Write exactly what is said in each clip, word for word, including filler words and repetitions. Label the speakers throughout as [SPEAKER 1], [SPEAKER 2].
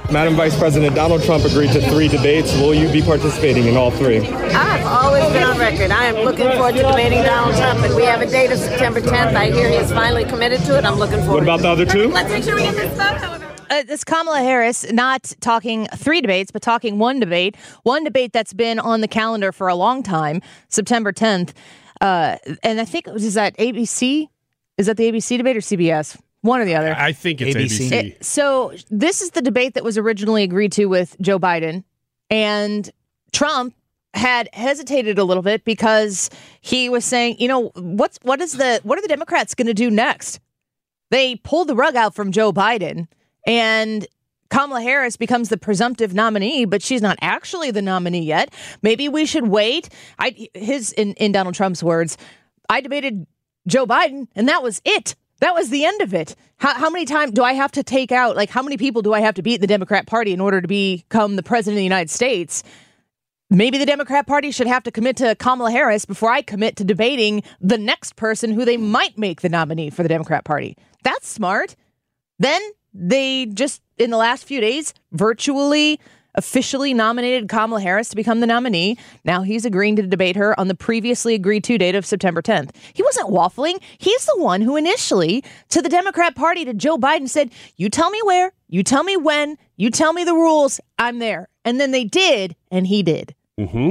[SPEAKER 1] Madam Vice President, Donald Trump agreed to three debates. Will you be participating in all three?
[SPEAKER 2] I've always been on record. I am looking forward to debating Donald Trump, and we have a date of September tenth. I hear he is finally committed to it. I'm looking forward.
[SPEAKER 1] What about the other two?
[SPEAKER 2] Let's make sure we get this vote, however.
[SPEAKER 3] Uh, this Kamala Harris not talking three debates, but talking one debate. One debate that's been on the calendar for a long time, September tenth. Uh, and I think, is that A B C? Is that the A B C debate or C B S? One or the other.
[SPEAKER 4] I think it's A B C.
[SPEAKER 3] A B C. It, so this is the debate that was originally agreed to with Joe Biden. And Trump had hesitated a little bit because he was saying, you know, what's what is the what are the Democrats going to do next? They pulled the rug out from Joe Biden. And Kamala Harris becomes the presumptive nominee, but she's not actually the nominee yet. Maybe we should wait. I his in, in Donald Trump's words, I debated Joe Biden, and that was it. That was the end of it. How, how many times do I have to take out, like, how many people do I have to beat the Democrat Party in order to become the president of the United States? Maybe the Democrat Party should have to commit to Kamala Harris before I commit to debating the next person who they might make the nominee for the Democrat Party. That's smart. Then they just, in the last few days, virtually, officially nominated Kamala Harris to become the nominee. Now he's agreeing to debate her on the previously agreed to date of September tenth. He wasn't waffling. He's the one who initially, to the Democrat Party, to Joe Biden, said, you tell me where, you tell me when, you tell me the rules, I'm there. And then they did, and he did.
[SPEAKER 4] Mm-hmm.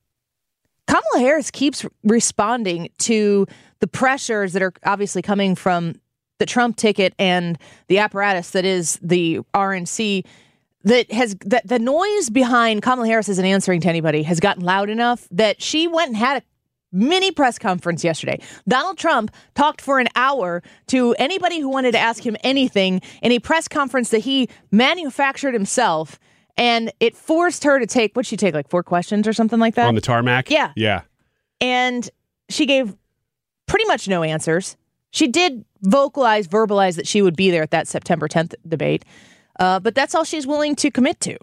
[SPEAKER 3] Kamala Harris keeps responding to the pressures that are obviously coming from the Trump ticket and the apparatus that is the R N C, that has that the noise behind Kamala Harris isn't answering to anybody has gotten loud enough that she went and had a mini press conference yesterday. Donald Trump talked for an hour to anybody who wanted to ask him anything in a press conference that he manufactured himself, and it forced her to take, what'd she take, like four questions or something like that?
[SPEAKER 4] On the tarmac?
[SPEAKER 3] Yeah.
[SPEAKER 4] Yeah.
[SPEAKER 3] And she gave pretty much no answers. She did vocalize, verbalize that she would be there at that September tenth debate, uh, but that's all she's willing to commit to.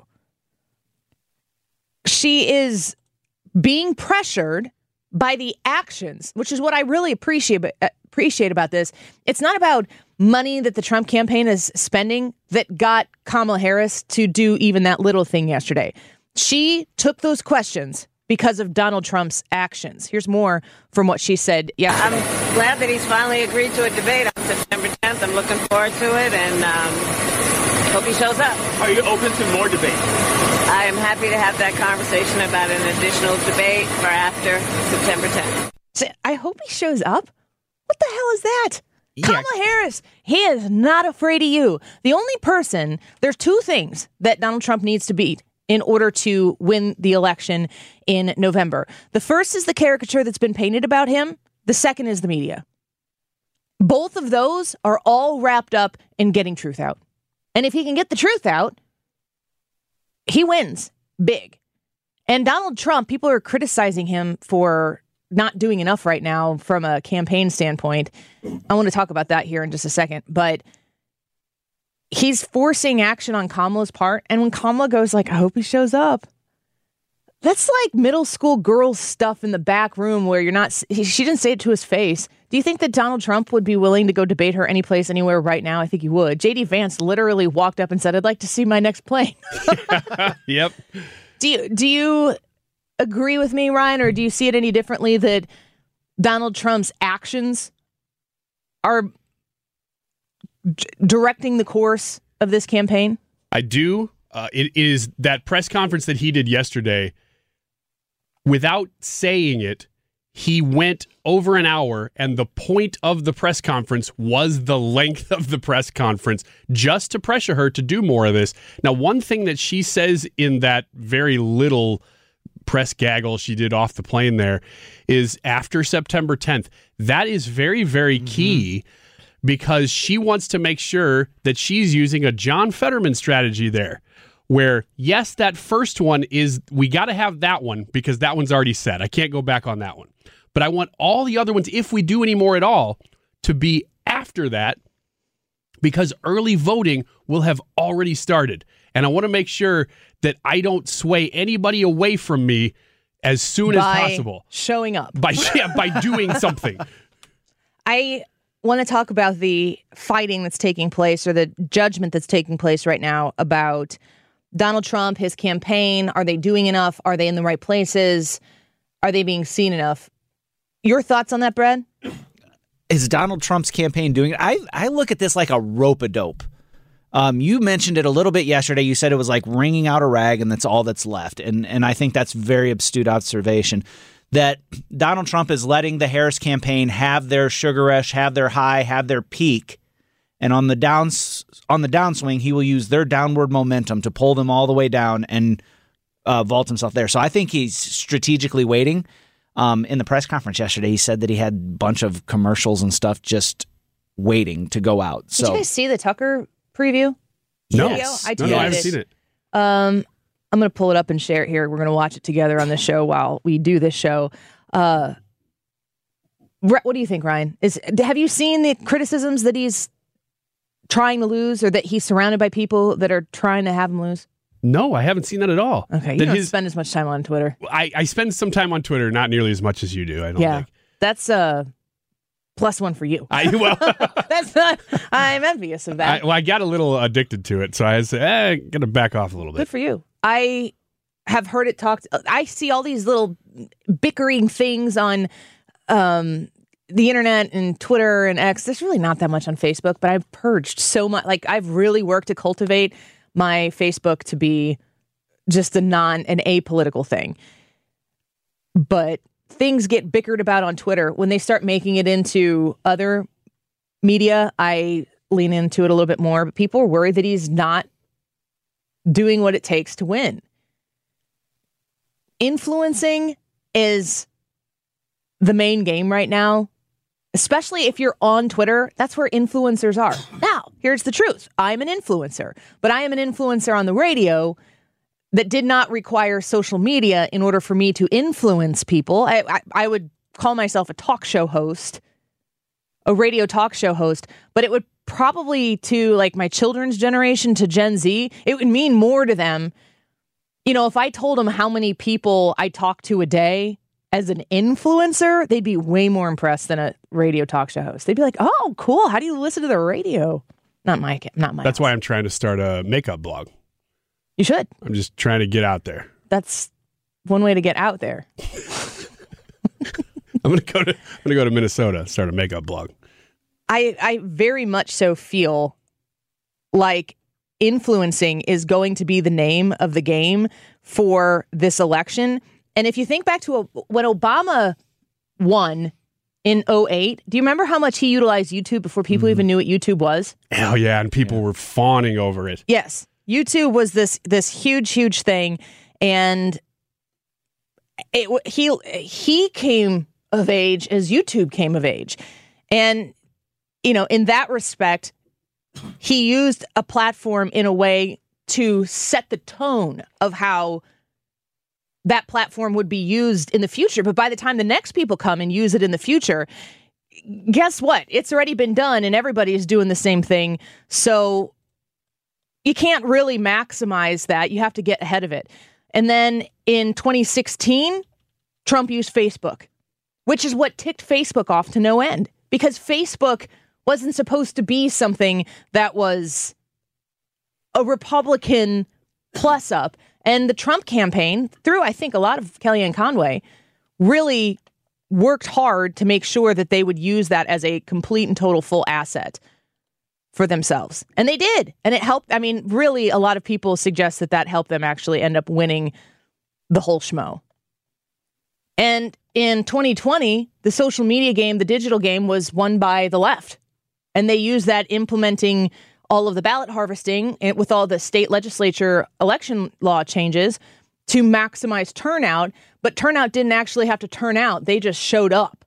[SPEAKER 3] She is being pressured by the actions, which is what I really appreciate appreciate about this. It's not about money that the Trump campaign is spending that got Kamala Harris to do even that little thing yesterday. She took those questions because of Donald Trump's actions. Here's more from what she said yesterday.
[SPEAKER 2] I'm glad that he's finally agreed to a debate on September tenth. I'm looking forward to it, and um, hope he shows up.
[SPEAKER 5] Are you open to more debates?
[SPEAKER 2] I am happy to have that conversation about an additional debate for after September tenth.
[SPEAKER 3] So I hope he shows up. What the hell is that?
[SPEAKER 4] Yeah.
[SPEAKER 3] Kamala Harris, he is not afraid of you. The only person, there's two things that Donald Trump needs to beat in order to win the election in November. The first is the caricature that's been painted about him. The second is the media. Both of those are all wrapped up in getting truth out. And if he can get the truth out, he wins big. And Donald Trump, people are criticizing him for not doing enough right now from a campaign standpoint. I want to talk about that here in just a second. But he's forcing action on Kamala's part. And when Kamala goes like, I hope he shows up, that's like middle school girls stuff in the back room where you're not, she didn't say it to his face. Do you think that Donald Trump would be willing to go debate her any place, anywhere right now? I think he would. J D Vance literally walked up and said, I'd like to see my next plane.
[SPEAKER 4] Yep.
[SPEAKER 3] Do you, do you agree with me, Ryan, or do you see it any differently that Donald Trump's actions are d- directing the course of this campaign?
[SPEAKER 4] I do. Uh, it is that press conference that he did yesterday. Without saying it, he went over an hour, and the point of the press conference was the length of the press conference, just to pressure her to do more of this. Now, one thing that she says in that very little press gaggle she did off the plane there is after September tenth. That is very, very mm-hmm. key, because she wants to make sure that she's using a John Fetterman strategy there, where, yes, that first one is, we got to have that one because that one's already set. I can't go back on that one. But I want all the other ones, if we do any more at all, to be after that, because early voting will have already started. And I want to make sure that I don't sway anybody away from me as soon
[SPEAKER 3] by
[SPEAKER 4] as possible.
[SPEAKER 3] Showing up.
[SPEAKER 4] By, yeah, by doing something.
[SPEAKER 3] I want to talk about the fighting that's taking place, or the judgment that's taking place right now about Donald Trump, his campaign, are they doing enough? Are they in the right places? Are they being seen enough? Your thoughts on that, Brad?
[SPEAKER 5] Is Donald Trump's campaign doing it? I, I look at this like a rope-a-dope. Um, you mentioned it a little bit yesterday. You said it was like wringing out a rag and that's all that's left. And and I think that's very astute observation that Donald Trump is letting the Harris campaign have their sugar rush, have their high, have their peak. And on the downs on the downswing, he will use their downward momentum to pull them all the way down and uh, vault himself there. So I think he's strategically waiting. Um, in the press conference yesterday, he said that he had a bunch of commercials and stuff just waiting to go out. So,
[SPEAKER 3] did you guys see the Tucker preview?
[SPEAKER 4] No,
[SPEAKER 5] Yes.
[SPEAKER 3] I
[SPEAKER 4] no, no, I haven't
[SPEAKER 3] it.
[SPEAKER 4] seen it.
[SPEAKER 3] Um, I'm going to pull it up and share it here. We're going to watch it together on the show while we do this show. Uh, what do you think, Ryan? Is have you seen the criticisms that he's trying to lose, or that he's surrounded by people that are trying to have him lose?
[SPEAKER 4] No, I haven't seen that at all.
[SPEAKER 3] Okay, you
[SPEAKER 4] That
[SPEAKER 3] don't
[SPEAKER 4] his-
[SPEAKER 3] spend as much time on Twitter.
[SPEAKER 4] I, I spend some time on Twitter, not nearly as much as you do. I don't
[SPEAKER 3] Yeah,
[SPEAKER 4] think.
[SPEAKER 3] that's a plus one for you.
[SPEAKER 4] I well,
[SPEAKER 3] That's not. I'm envious of that.
[SPEAKER 4] I, well, I got a little addicted to it, so I was eh, gonna back off a little
[SPEAKER 3] Good
[SPEAKER 4] bit.
[SPEAKER 3] for you. I have heard it talked. I see all these little bickering things on um, the internet and Twitter and X. There's really not that much on Facebook, but I've purged so much. Like, I've really worked to cultivate my Facebook to be just a non, an apolitical thing. But things get bickered about on Twitter. When they start making it into other media, I lean into it a little bit more. But people are worried that he's not doing what it takes to win. Influencing is the main game right now, especially if you're on Twitter. That's where influencers are. Now, here's the truth. I'm an influencer, but I am an influencer on the radio that did not require social media in order for me to influence people. I, I, I would call myself a talk show host, a radio talk show host, but it would probably to like my children's generation, to Gen Z, it would mean more to them. You know, if I told them how many people I talk to a day as an influencer, they'd be way more impressed than a radio talk show host. They'd be like, "Oh, cool. How do you listen to the radio?" Not my, not my.
[SPEAKER 4] That's
[SPEAKER 3] house.
[SPEAKER 4] why I'm trying to start a makeup blog.
[SPEAKER 3] You should.
[SPEAKER 4] I'm just trying to get out there.
[SPEAKER 3] That's one way to get out there.
[SPEAKER 4] I'm gonna go to I'm gonna go to Minnesota, start a makeup blog.
[SPEAKER 3] I, I very much so feel like influencing is going to be the name of the game for this election. And if you think back to a, when Obama won in oh eight, do you remember how much he utilized YouTube before people mm. even knew what YouTube was?
[SPEAKER 4] Oh, yeah. And people yeah. were fawning over it.
[SPEAKER 3] Yes. YouTube was this this huge, huge thing. And it, he he came of age as YouTube came of age. And, you know, in that respect, he used a platform in a way to set the tone of how that platform would be used in the future. But by the time the next people come and use it in the future, guess what? It's already been done and everybody is doing the same thing. So you can't really maximize that. You have to get ahead of it. And then in twenty sixteen, Trump used Facebook, which is what ticked Facebook off to no end, because Facebook wasn't supposed to be something that was a Republican plus up. And the Trump campaign, through, I think, a lot of Kellyanne Conway, really worked hard to make sure that they would use that as a complete and total full asset for themselves. And they did. And it helped. I mean, really, a lot of people suggest that that helped them actually end up winning the whole schmo. And in twenty twenty, the social media game, the digital game, was won by the left. And they used that implementing all of the ballot harvesting with all the state legislature election law changes to maximize turnout. But turnout didn't actually have to turn out. They just showed up.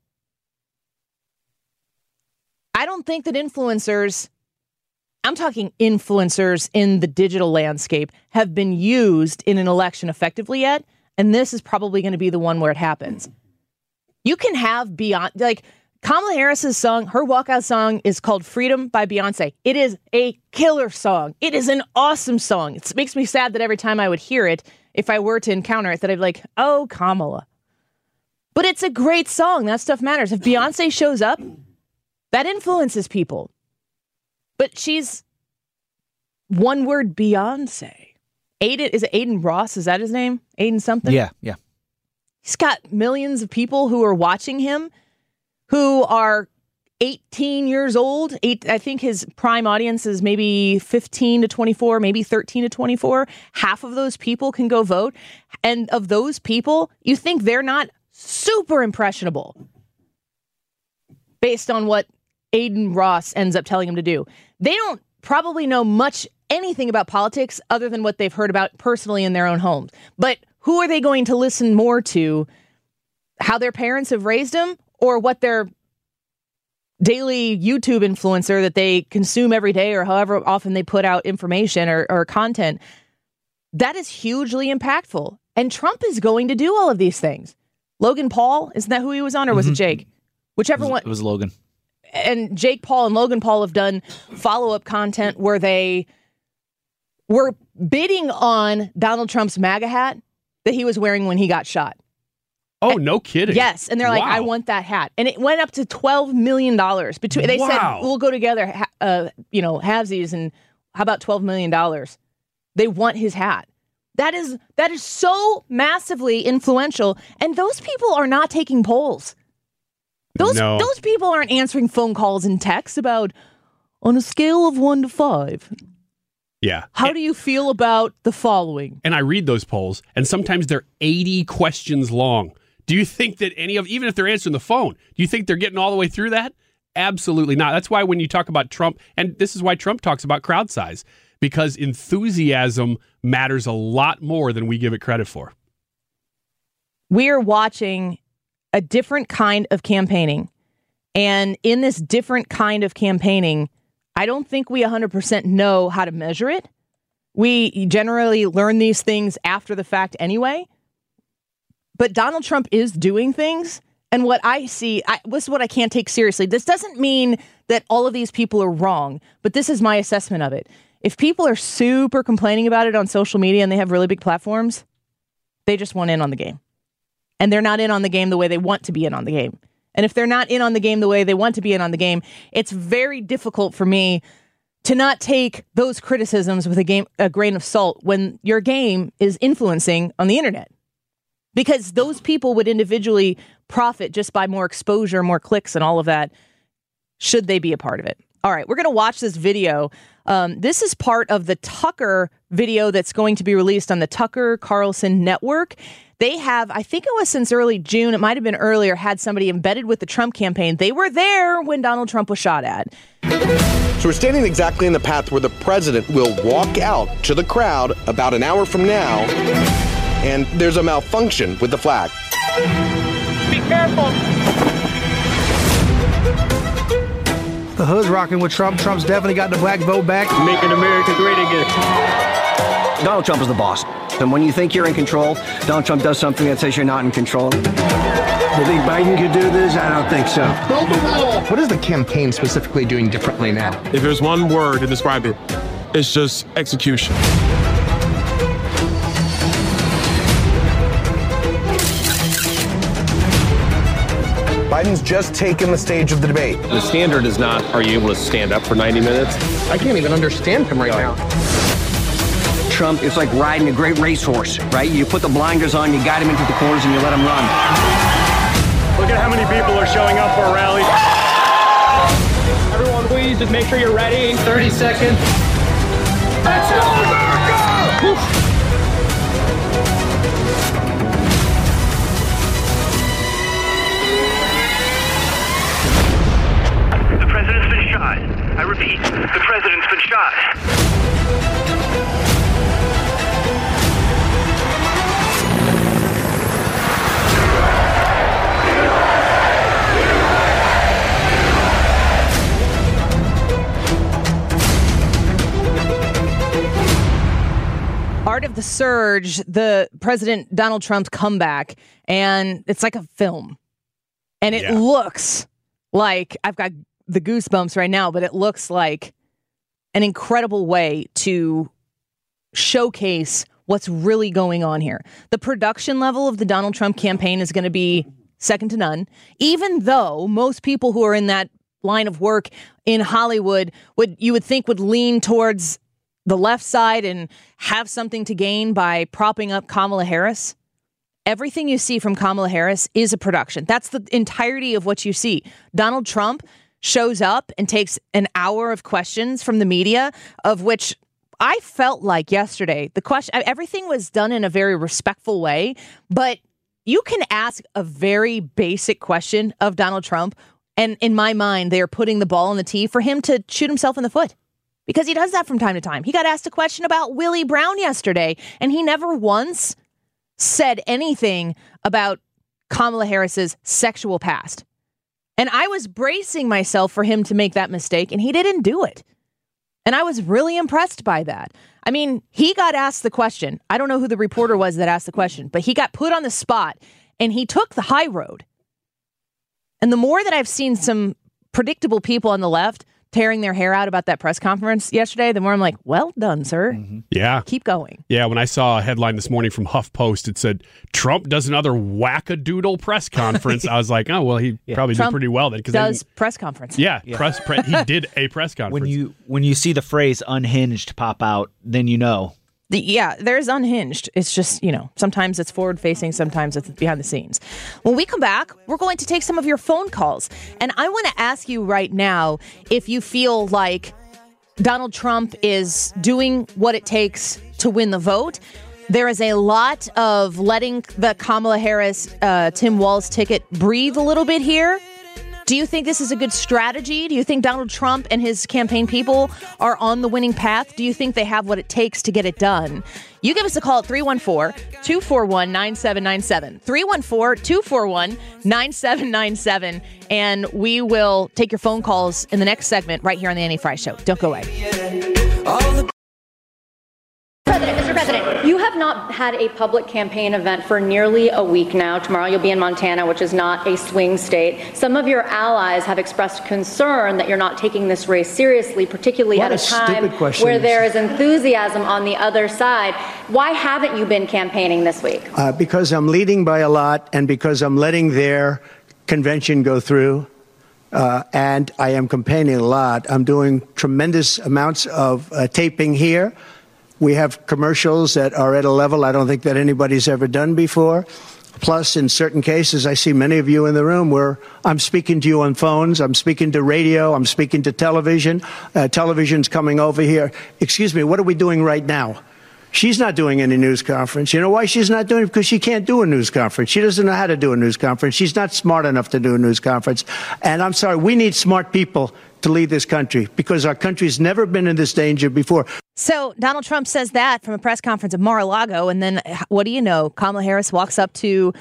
[SPEAKER 3] I don't think that influencers, I'm talking influencers in the digital landscape, have been used in an election effectively yet. And this is probably going to be the one where it happens. You can have beyond, like, Kamala Harris's song, her walkout song is called Freedom by Beyonce. It is a killer song. It is an awesome song. It makes me sad that every time I would hear it, if I were to encounter it, that I'd be like, oh, Kamala. But it's a great song. That stuff matters. If Beyonce shows up, that influences people. But she's one word Beyonce. Aiden, is it Aiden Ross? Is that his name? Aiden something?
[SPEAKER 5] Yeah, yeah.
[SPEAKER 3] He's got millions of people who are watching him who are eighteen years old. Eight, I think his prime audience is maybe fifteen to twenty-four, maybe thirteen to twenty-four. Half of those people can go vote. And of those people, you think they're not super impressionable based on what Aiden Ross ends up telling him to do. They don't probably know much anything about politics other than what they've heard about personally in their own homes. But who are they going to listen more to? How their parents have raised them, or what their daily YouTube influencer that they consume every day, or however often they put out information or, or content? That is hugely impactful. And Trump is going to do all of these things. Logan Paul, isn't that who he was on, or was
[SPEAKER 5] Mm-hmm.
[SPEAKER 3] it Jake? Whichever
[SPEAKER 5] It was,
[SPEAKER 3] one.
[SPEAKER 5] it was Logan.
[SPEAKER 3] And Jake Paul and Logan Paul have done follow-up content where they were bidding on Donald Trump's MAGA hat that he was wearing when he got shot.
[SPEAKER 4] Oh, no kidding.
[SPEAKER 3] Yes, and they're like,
[SPEAKER 4] Wow.
[SPEAKER 3] I want that hat. And it went up to twelve million dollars. Between, they
[SPEAKER 4] Wow.
[SPEAKER 3] said, we'll go together, ha- uh, you know, halvesies, and how about twelve million dollars? They want his hat. That is that is so massively influential, and those people are not taking polls. Those
[SPEAKER 4] No.
[SPEAKER 3] those people aren't answering phone calls and texts about, on a scale of one to five,
[SPEAKER 4] Yeah.
[SPEAKER 3] how do you feel about the following?
[SPEAKER 4] And I read those polls, and sometimes they're eighty questions long. Do you think that any of, even if they're answering the phone, do you think they're getting all the way through that? Absolutely not. That's why when you talk about Trump, and this is why Trump talks about crowd size, because enthusiasm matters a lot more than we give it credit for.
[SPEAKER 3] We are watching a different kind of campaigning. And in this different kind of campaigning, I don't think we one hundred percent know how to measure it. We generally learn these things after the fact anyway. But Donald Trump is doing things. And what I see, I, this is what I can't take seriously. This doesn't mean that all of these people are wrong, but this is my assessment of it. If people are super complaining about it on social media and they have really big platforms, they just want in on the game. And they're not in on the game the way they want to be in on the game. And if they're not in on the game the way they want to be in on the game, it's very difficult for me to not take those criticisms with a, game, a grain of salt when your game is influencing on the internet. Because those people would individually profit just by more exposure, more clicks, and all of that, should they be a part of it. All right, we're going to watch this video. Um, this is part of the Tucker video that's going to be released on the Tucker Carlson Network. They have, I think it was since early June, it might have been earlier, had somebody embedded with the Trump campaign. They were there when Donald Trump was shot at.
[SPEAKER 6] So we're standing exactly in the path where the president will walk out to the crowd about an hour from now, and there's a malfunction with the flag.
[SPEAKER 7] Be careful.
[SPEAKER 8] The hood's rocking with Trump. Trump's definitely got the black vote back.
[SPEAKER 7] Making America great again.
[SPEAKER 9] Donald Trump is the boss. And when you think you're in control, Donald Trump does something that says you're not in control.
[SPEAKER 10] Do you think Biden could do this? I don't think so.
[SPEAKER 11] What is the campaign specifically doing differently now?
[SPEAKER 12] If there's one word to describe it, it's just execution.
[SPEAKER 6] Biden's just taken the stage of the debate.
[SPEAKER 13] The standard is not, are you able to stand up for ninety minutes?
[SPEAKER 11] I can't even understand him right now.
[SPEAKER 9] Trump is like riding a great racehorse, right? You put the blinders on, you guide him into the corners, and you let him run.
[SPEAKER 7] Look at how many people are showing up for a rally. Everyone, please just make sure you're ready. thirty seconds. Let's go, America!
[SPEAKER 14] The president's been shot. I repeat, the president's been shot.
[SPEAKER 3] Art of the Surge, the President Donald Trump's comeback, and it's like a film. And it
[SPEAKER 4] Yeah.
[SPEAKER 3] looks like, I've got the goosebumps right now, but it looks like an incredible way to showcase what's really going on here. The production level of the Donald Trump campaign is going to be second to none, even though most people who are in that line of work in Hollywood would, you would think, would lean towards the left side and have something to gain by propping up Kamala Harris. Everything you see from Kamala Harris is a production. That's the entirety of what you see. Donald Trump shows up and takes an hour of questions from the media, of which I felt like yesterday, the question, everything was done in a very respectful way, but you can ask a very basic question of Donald Trump, and in my mind, they are putting the ball on the tee for him to shoot himself in the foot, because he does that from time to time. He got asked a question about Willie Brown yesterday, and he never once said anything about Kamala Harris's sexual past. And I was bracing myself for him to make that mistake, and he didn't do it. And I was really impressed by that. I mean, he got asked the question. I don't know who the reporter was that asked the question, but he got put on the spot and he took the high road. And the more that I've seen some predictable people on the left tearing their hair out about that press conference yesterday, the more I'm like, well done, sir.
[SPEAKER 4] Mm-hmm. Yeah.
[SPEAKER 3] Keep going.
[SPEAKER 4] Yeah, when I saw a headline this morning from HuffPost, it said, Trump does another wackadoodle press conference. I was like, oh, well, he yeah. probably
[SPEAKER 3] Trump
[SPEAKER 4] did pretty well then.
[SPEAKER 3] does press conference.
[SPEAKER 4] Yeah,
[SPEAKER 5] yeah.
[SPEAKER 4] press. Pre- he did a press conference.
[SPEAKER 5] When you, when you see the phrase unhinged pop out, then you know.
[SPEAKER 3] The, yeah, there's unhinged. It's just, you know, sometimes it's forward facing, sometimes it's behind the scenes. When we come back, we're going to take some of your phone calls. And I want to ask you right now if you feel like Donald Trump is doing what it takes to win the vote. There is a lot of letting the Kamala Harris, uh, Tim Walz ticket breathe a little bit here. Do you think this is a good strategy? Do you think Donald Trump and his campaign people are on the winning path? Do you think they have what it takes to get it done? You give us a call at three one four, two four one, nine seven nine seven. three one four, two four one, nine seven nine seven. And we will take your phone calls in the next segment right here on the Annie Frey Show. Don't go away.
[SPEAKER 15] President, Mister President, you have not had a public campaign event for nearly a week now. Tomorrow you'll be in Montana, which is not a swing state. Some of your allies have expressed concern that you're not taking this race seriously, particularly
[SPEAKER 10] What
[SPEAKER 15] at a
[SPEAKER 10] a
[SPEAKER 15] time
[SPEAKER 10] stupid question
[SPEAKER 15] where
[SPEAKER 10] this
[SPEAKER 15] there is enthusiasm on the other side. Why haven't you been campaigning this week?
[SPEAKER 10] Uh, because I'm leading by a lot, and because I'm letting their convention go through. Uh, and I am campaigning a lot. I'm doing tremendous amounts of uh, taping here. We have commercials that are at a level I don't think that anybody's ever done before. Plus, in certain cases, I see many of you in the room where I'm speaking to you on phones, I'm speaking to radio, I'm speaking to television. Uh, television's coming over here. Excuse me, what are we doing right now? She's not doing any news conference. You know why she's not doing it? Because she can't do a news conference. She doesn't know how to do a news conference. She's not smart enough to do a news conference. And I'm sorry, we need smart people to lead this country because our country's never been in this danger before.
[SPEAKER 3] So Donald Trump says that from a press conference at Mar-a-Lago, and then what do you know? Kamala Harris walks up to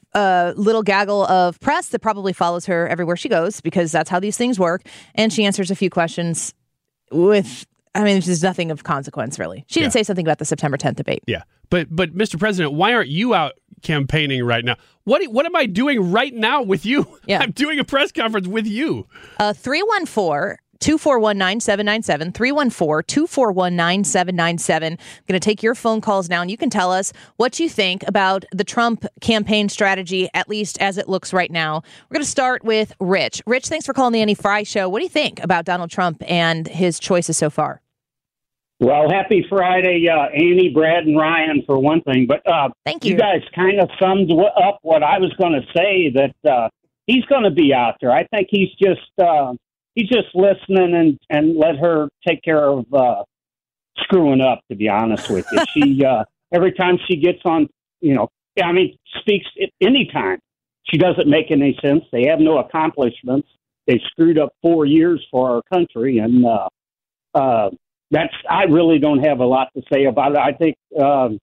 [SPEAKER 3] a little gaggle of press that probably follows her everywhere she goes, because that's how these things work, and she answers a few questions with, I mean, there's nothing of consequence, really. She didn't
[SPEAKER 4] Yeah.
[SPEAKER 3] say something about the September tenth debate.
[SPEAKER 4] Yeah, but but Mister President, why aren't you out campaigning right now? What what am I doing right now with you?
[SPEAKER 3] Yeah.
[SPEAKER 4] I'm doing a press conference with you.
[SPEAKER 3] Uh, three one four, two four one, nine seven nine seven, three one four, two four one, nine seven nine seven. I'm going to take your phone calls now, and you can tell us what you think about the Trump campaign strategy, at least as it looks right now. We're going to start with Rich. Rich, thanks for calling the Annie Frey Show. What do you think about Donald Trump and his choices so far?
[SPEAKER 16] Well, happy Friday, uh, Annie, Brad, and Ryan, for one thing. But uh,
[SPEAKER 3] Thank you.
[SPEAKER 16] You guys kind of summed up what I was going to say, that uh, he's going to be out there. I think he's just uh, he's just listening and, and let her take care of uh, screwing up, to be honest with you. She uh, every time she gets on, you know, I mean, speaks at any time. She doesn't make any sense. They have no accomplishments. They screwed up four years for our country, and uh, uh, that's, I really don't have a lot to say about it. I think um,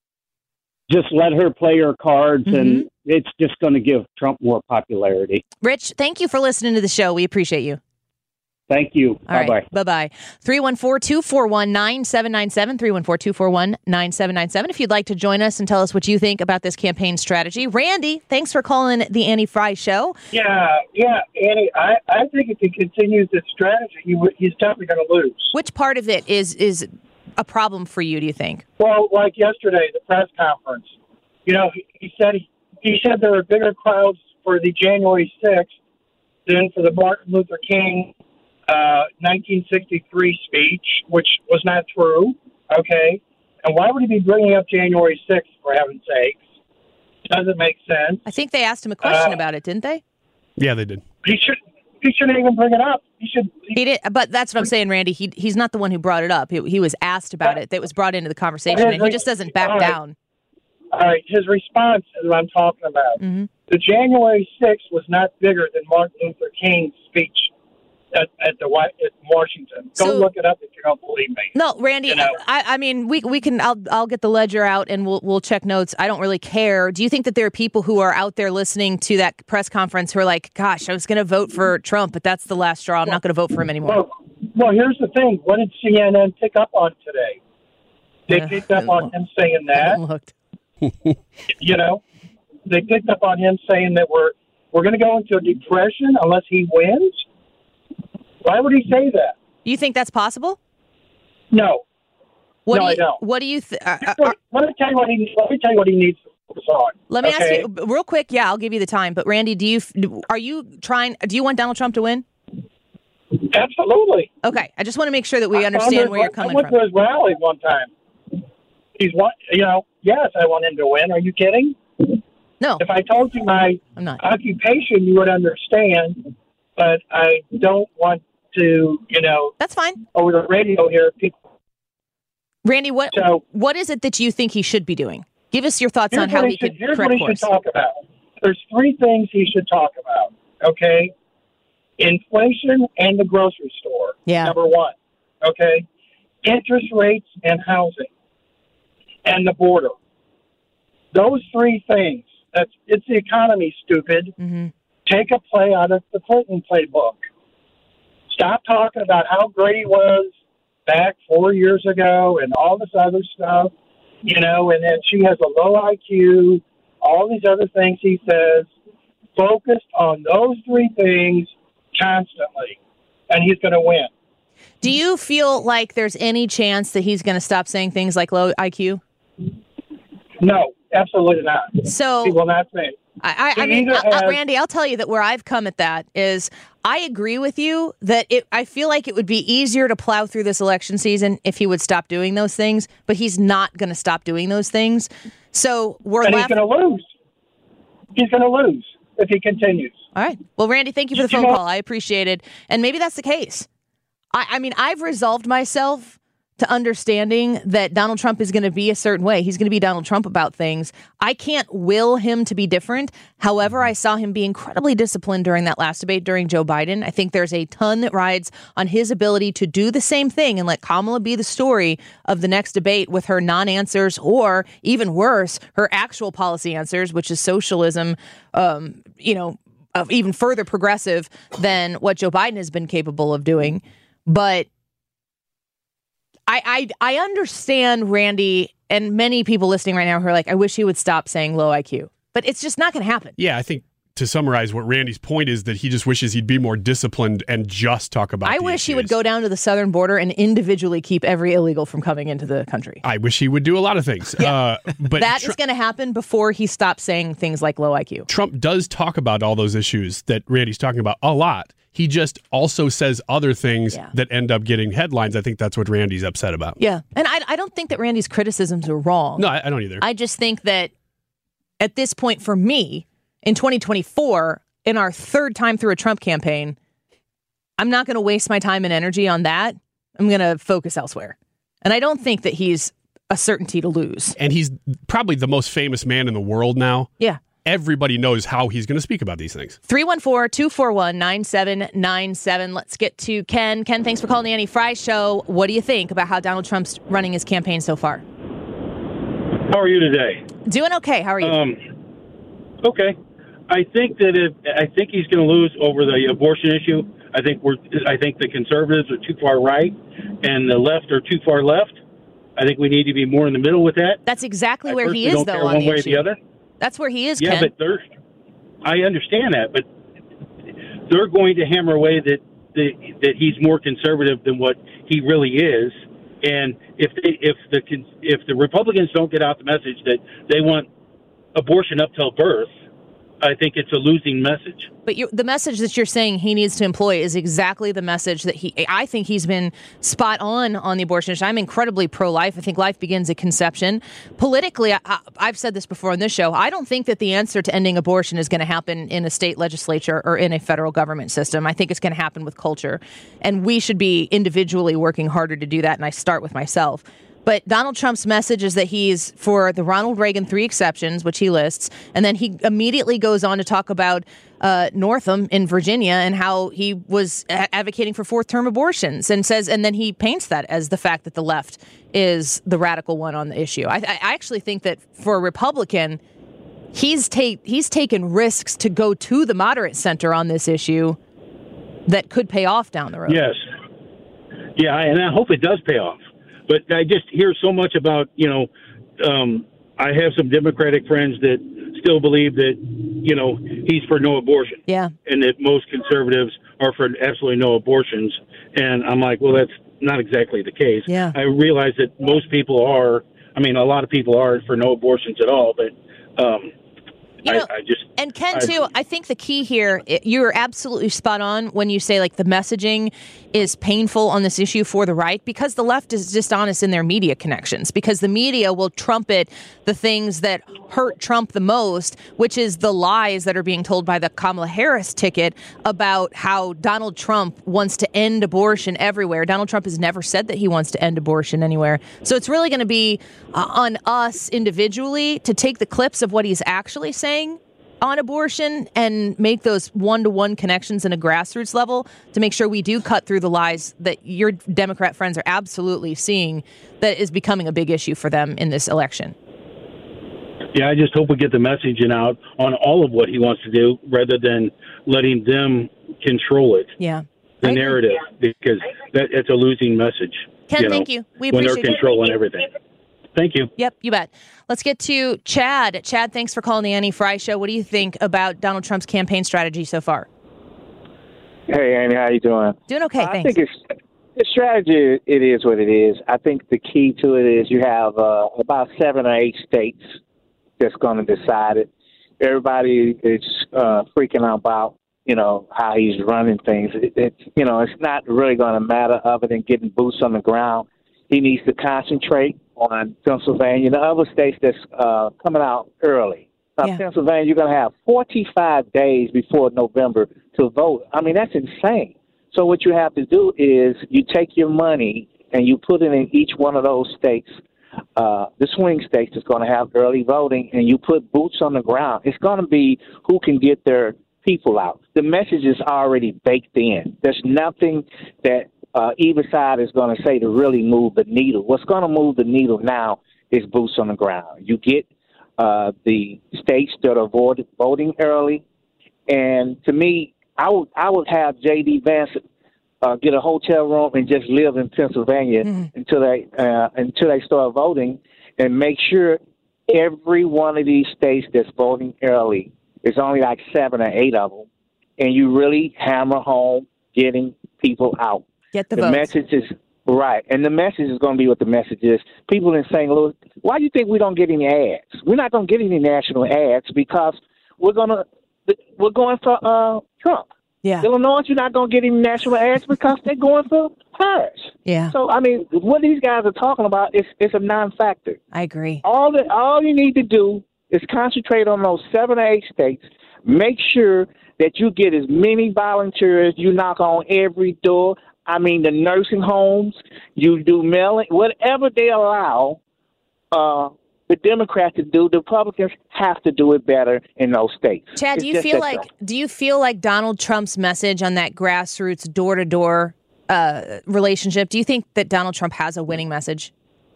[SPEAKER 16] just let her play her cards, mm-hmm. and it's just going to give Trump more popularity.
[SPEAKER 3] Rich, thank you for listening to the show. We appreciate you.
[SPEAKER 16] Thank you.
[SPEAKER 3] All
[SPEAKER 16] Bye-bye.
[SPEAKER 3] right. Bye-bye. three one four, two four one, nine seven nine seven, three one four, two four one, nine seven nine seven. If you'd like to join us and tell us what you think about this campaign strategy. Randy, thanks for calling the Annie Frey Show.
[SPEAKER 17] Yeah, yeah, Annie, I, I think if he continues this strategy, he, he's definitely going to lose.
[SPEAKER 3] Which part of it is, is a problem for you, do you think?
[SPEAKER 17] Well, like yesterday, the press conference, you know, he, he said he, he said there were bigger crowds for the January sixth than for the Martin Luther King uh, nineteen sixty-three speech, which was not true. Okay, and why would he be bringing up January sixth, for heaven's sakes? Doesn't make sense.
[SPEAKER 3] I think they asked him a question
[SPEAKER 17] Uh,
[SPEAKER 3] about it, didn't they?
[SPEAKER 4] Yeah, they did.
[SPEAKER 17] He should. He shouldn't even bring it up. He should.
[SPEAKER 3] He did, but that's what I'm saying, Randy. He he's not the one who brought it up. He, he was asked about it. That was brought into the conversation, and he just doesn't back
[SPEAKER 17] All right.
[SPEAKER 3] down.
[SPEAKER 17] All right, his response is what I'm talking about.
[SPEAKER 3] Mm-hmm.
[SPEAKER 17] The January sixth was not bigger than Martin Luther King's speech at, at the White at Washington. Go
[SPEAKER 3] So-
[SPEAKER 17] look it up if you don't believe me.
[SPEAKER 3] No, Randy.
[SPEAKER 17] You know.
[SPEAKER 3] I, I mean, we we can. I'll I'll get the ledger out and we'll we'll check notes. I don't really care. Do you think that there are people who are out there listening to that press conference who are like, "Gosh, I was going to vote for Trump, but that's the last straw. I'm not going to vote for him anymore."
[SPEAKER 17] Well, well, here's the thing. What did C N N pick up on today? They
[SPEAKER 3] Uh,
[SPEAKER 17] picked up on him saying that.
[SPEAKER 3] Looked.
[SPEAKER 17] You know, they picked up on him saying that we're we're going to go into a depression unless he wins. Why would he say that?
[SPEAKER 3] You think that's possible?
[SPEAKER 17] No.
[SPEAKER 3] What
[SPEAKER 17] no,
[SPEAKER 3] do you,
[SPEAKER 17] I don't.
[SPEAKER 3] What do you? Th- uh, uh,
[SPEAKER 17] Let, let me tell you what he. Let me tell you what he needs to focus on.
[SPEAKER 3] let me
[SPEAKER 17] okay?
[SPEAKER 3] ask you real quick. Yeah, I'll give you the time. But Randy, do you are you trying? Do you want Donald Trump to win?
[SPEAKER 17] Absolutely.
[SPEAKER 3] Okay, I just want to make sure that we
[SPEAKER 17] I
[SPEAKER 3] understand
[SPEAKER 17] found
[SPEAKER 3] where
[SPEAKER 17] his-
[SPEAKER 3] you're coming
[SPEAKER 17] I went
[SPEAKER 3] from.
[SPEAKER 17] to his rally one time. He's one. You know, yes, I want him to win. Are you kidding?
[SPEAKER 3] No.
[SPEAKER 17] If I told you my
[SPEAKER 3] I'm not.
[SPEAKER 17] occupation, you would understand. But I don't want to, you know.
[SPEAKER 3] That's fine.
[SPEAKER 17] Over the radio here, people.
[SPEAKER 3] Randy, what
[SPEAKER 17] So-
[SPEAKER 3] what is it that you think he should be doing? Give us your thoughts
[SPEAKER 17] Here's
[SPEAKER 3] on how
[SPEAKER 17] what
[SPEAKER 3] he
[SPEAKER 17] should,
[SPEAKER 3] could
[SPEAKER 17] Here's
[SPEAKER 3] correct
[SPEAKER 17] what he
[SPEAKER 3] course.
[SPEAKER 17] should talk about. There's three things he should talk about. Okay, inflation and the grocery store.
[SPEAKER 3] Yeah.
[SPEAKER 17] Number one. Okay, interest rates and housing, and the border. Those three things. That's it's the economy, stupid.
[SPEAKER 3] Mm-hmm.
[SPEAKER 17] Take a play out of the Clinton playbook. Stop talking about how great he was back four years ago and all this other stuff, you know, and then she has a low I Q, all these other things he says. Focused on those three things constantly, and he's going to win.
[SPEAKER 3] Do you feel like there's any chance that he's going to stop saying things like low I Q?
[SPEAKER 17] No, absolutely not.
[SPEAKER 3] So
[SPEAKER 17] he will not say.
[SPEAKER 3] I, I, I
[SPEAKER 17] He
[SPEAKER 3] mean,
[SPEAKER 17] either
[SPEAKER 3] uh, uh,
[SPEAKER 17] has-
[SPEAKER 3] Randy, I'll tell you that where I've come at that is I agree with you that it, I feel like it would be easier to plow through this election season if he would stop doing those things, but he's not going to stop doing those things. So we're
[SPEAKER 17] and
[SPEAKER 3] left.
[SPEAKER 17] he's going to lose. He's going to lose if he continues.
[SPEAKER 3] All right. Well, Randy, thank you for the
[SPEAKER 17] You
[SPEAKER 3] phone
[SPEAKER 17] know-
[SPEAKER 3] call. I appreciate it. And maybe that's the case. I, I mean, I've resolved myself to understanding that Donald Trump is going to be a certain way. He's going to be Donald Trump about things. I can't will him to be different. However, I saw him be incredibly disciplined during that last debate during Joe Biden. I think there's a ton that rides on his ability to do the same thing and let Kamala be the story of the next debate with her non-answers or, even worse, her actual policy answers, which is socialism, um, you know, of even further progressive than what Joe Biden has been capable of doing. But I, I I understand Randy and many people listening right now who are like, I wish he would stop saying low I Q. But it's just not going to happen.
[SPEAKER 4] Yeah, I think to summarize what Randy's point is that he just wishes he'd be more disciplined and just talk about
[SPEAKER 3] I
[SPEAKER 4] the
[SPEAKER 3] wish he
[SPEAKER 4] issues.
[SPEAKER 3] would go down to the southern border and individually keep every illegal from coming into the country.
[SPEAKER 4] I wish he would do a lot of things. Uh, but
[SPEAKER 3] That
[SPEAKER 4] Tr-
[SPEAKER 3] is going to happen before he stops saying things like low I Q.
[SPEAKER 4] Trump does talk about all those issues that Randy's talking about a lot. He just also says other things
[SPEAKER 3] Yeah.
[SPEAKER 4] that end up getting headlines. I think that's what Randy's upset about.
[SPEAKER 3] Yeah. And I, I don't think that Randy's criticisms are wrong.
[SPEAKER 4] No, I, I don't either.
[SPEAKER 3] I just think that at this point for me, in twenty twenty-four, in our third time through a Trump campaign, I'm not going to waste my time and energy on that. I'm going to focus elsewhere. And I don't think that he's a certainty to lose.
[SPEAKER 4] And he's probably the most famous man in the world now.
[SPEAKER 3] Yeah.
[SPEAKER 4] Everybody knows how he's going to speak about these things.
[SPEAKER 3] three one four, two four one, nine seven nine seven. Let's get to Ken. Ken, thanks for calling the Annie Fry Show. What do you think about how Donald Trump's running his campaign so far?
[SPEAKER 18] How are you today?
[SPEAKER 3] Doing okay. How are you?
[SPEAKER 18] Um, okay. I think that if, I think he's going to lose over the abortion issue. I think we're. I think the conservatives are too far right, and the left are too far left. I think we need to be more in the middle with that.
[SPEAKER 3] That's exactly
[SPEAKER 18] I
[SPEAKER 3] where he
[SPEAKER 18] personally
[SPEAKER 3] is,
[SPEAKER 18] don't
[SPEAKER 3] though,
[SPEAKER 18] care
[SPEAKER 3] on
[SPEAKER 18] one
[SPEAKER 3] the
[SPEAKER 18] way or
[SPEAKER 3] issue.
[SPEAKER 18] the other.
[SPEAKER 3] That's where he is,
[SPEAKER 18] Yeah,
[SPEAKER 3] Ken.
[SPEAKER 18] but they're. I understand that, but they're going to hammer away that that, that he's more conservative than what he really is. And if they, if the if the Republicans don't get out the message that they want abortion up till birth, I think it's a losing message.
[SPEAKER 3] But you, the message that you're saying he needs to employ is exactly the message that he, I think he's been spot on on the abortion issue. I'm incredibly pro-life. I think life begins at conception. Politically, I, I, I've said this before on this show, I don't think that the answer to ending abortion is going to happen in a state legislature or in a federal government system. I think it's going to happen with culture. And we should be individually working harder to do that. And I start with myself. But Donald Trump's message is that he's for the Ronald Reagan three exceptions, which he lists. And then he immediately goes on to talk about uh, Northam in Virginia and how he was a- advocating for fourth term abortions and says, and then he paints that as the fact that the left is the radical one on the issue. I, I actually think that for a Republican, he's take he's taken risks to go to the moderate center on this issue that could pay off down the road.
[SPEAKER 18] Yes. Yeah, and I hope it does pay off. But I just hear so much about, you know, um, I have some Democratic friends that still believe that, you know, he's for no abortion.
[SPEAKER 3] Yeah.
[SPEAKER 18] And that most conservatives are for absolutely no abortions. And I'm like, well, that's not exactly the case.
[SPEAKER 3] Yeah.
[SPEAKER 18] I realize that most people are, I mean, a lot of people are for no abortions at all, but um,
[SPEAKER 3] You know,
[SPEAKER 18] I, I just...
[SPEAKER 3] And Ken,
[SPEAKER 18] I,
[SPEAKER 3] too, I think the key here, it, you're absolutely spot on when you say, like, the messaging is painful on this issue for the right because the left is dishonest in their media connections, because the media will trumpet the things that hurt Trump the most, which is the lies that are being told by the Kamala Harris ticket about how Donald Trump wants to end abortion everywhere. Donald Trump has never said that he wants to end abortion anywhere. So it's really going to be uh, on us individually to take the clips of what he's actually saying on abortion and make those one-to-one connections in a grassroots level to make sure we do cut through the lies that your Democrat friends are absolutely seeing that is becoming a big issue for them in this election.
[SPEAKER 18] Yeah, I just hope we get the messaging out on all of what he wants to do rather than letting them control it.
[SPEAKER 3] Yeah.
[SPEAKER 18] The narrative, because that, it's a losing message.
[SPEAKER 3] Ken,
[SPEAKER 18] you know,
[SPEAKER 3] thank you. We
[SPEAKER 18] when
[SPEAKER 3] appreciate
[SPEAKER 18] they're controlling everything. Thank you.
[SPEAKER 3] Yep, you bet. Let's get to Chad. Chad, thanks for calling the Annie Fry Show. What do you think about Donald Trump's campaign strategy so far?
[SPEAKER 19] Hey, Annie, how you doing?
[SPEAKER 3] Doing okay,
[SPEAKER 19] I
[SPEAKER 3] thanks.
[SPEAKER 19] think it's the strategy. It is what it is. I think the key to it is you have uh, about seven or eight states that's going to decide it. Everybody is uh, freaking out about you know how he's running things. It, it, you know, it's not really going to matter other than getting boots on the ground. He needs to concentrate on Pennsylvania, the other states that's uh, coming out early. Uh,
[SPEAKER 3] yeah.
[SPEAKER 19] Pennsylvania, you're going to have forty-five days before November to vote. I mean, that's insane. So what you have to do is you take your money and you put it in each one of those states, uh, the swing states that's going to have early voting, and you put boots on the ground. It's going to be who can get their people out. The message is already baked in. There's nothing that Uh, either side is going to say to really move the needle. What's going to move the needle now is boots on the ground. You get uh, the states that are voted, voting early, and to me, I would I would have J D Vance uh, get a hotel room and just live in Pennsylvania mm-hmm. until they uh, until they start voting, and make sure every one of these states that's voting early, there's only like seven or eight of them, and you really hammer home getting people out.
[SPEAKER 3] Get the,
[SPEAKER 19] the
[SPEAKER 3] votes.
[SPEAKER 19] message is right, and the message is going to be what the message is. People in Saint Louis, why do you think we don't get any ads? We're not going to get any national ads because we're going to we're going for uh, Trump.
[SPEAKER 3] Yeah.
[SPEAKER 19] Illinois, you're not going to get any national ads because they're going for Harris.
[SPEAKER 3] Yeah.
[SPEAKER 19] So I mean, what these guys are talking about is is a non-factor.
[SPEAKER 3] I agree.
[SPEAKER 19] All that all you need to do is concentrate on those seven or eight states. Make sure that you get as many volunteers. You knock on every door. I mean, the nursing homes, you do mailing, whatever they allow uh, the Democrats to do, the Republicans have to do it better in those states.
[SPEAKER 3] Chad,
[SPEAKER 19] It's
[SPEAKER 3] do you
[SPEAKER 19] just
[SPEAKER 3] feel
[SPEAKER 19] that
[SPEAKER 3] like do you feel like Donald Trump's message on that grassroots door to door relationship? Do you think that Donald Trump has a winning message?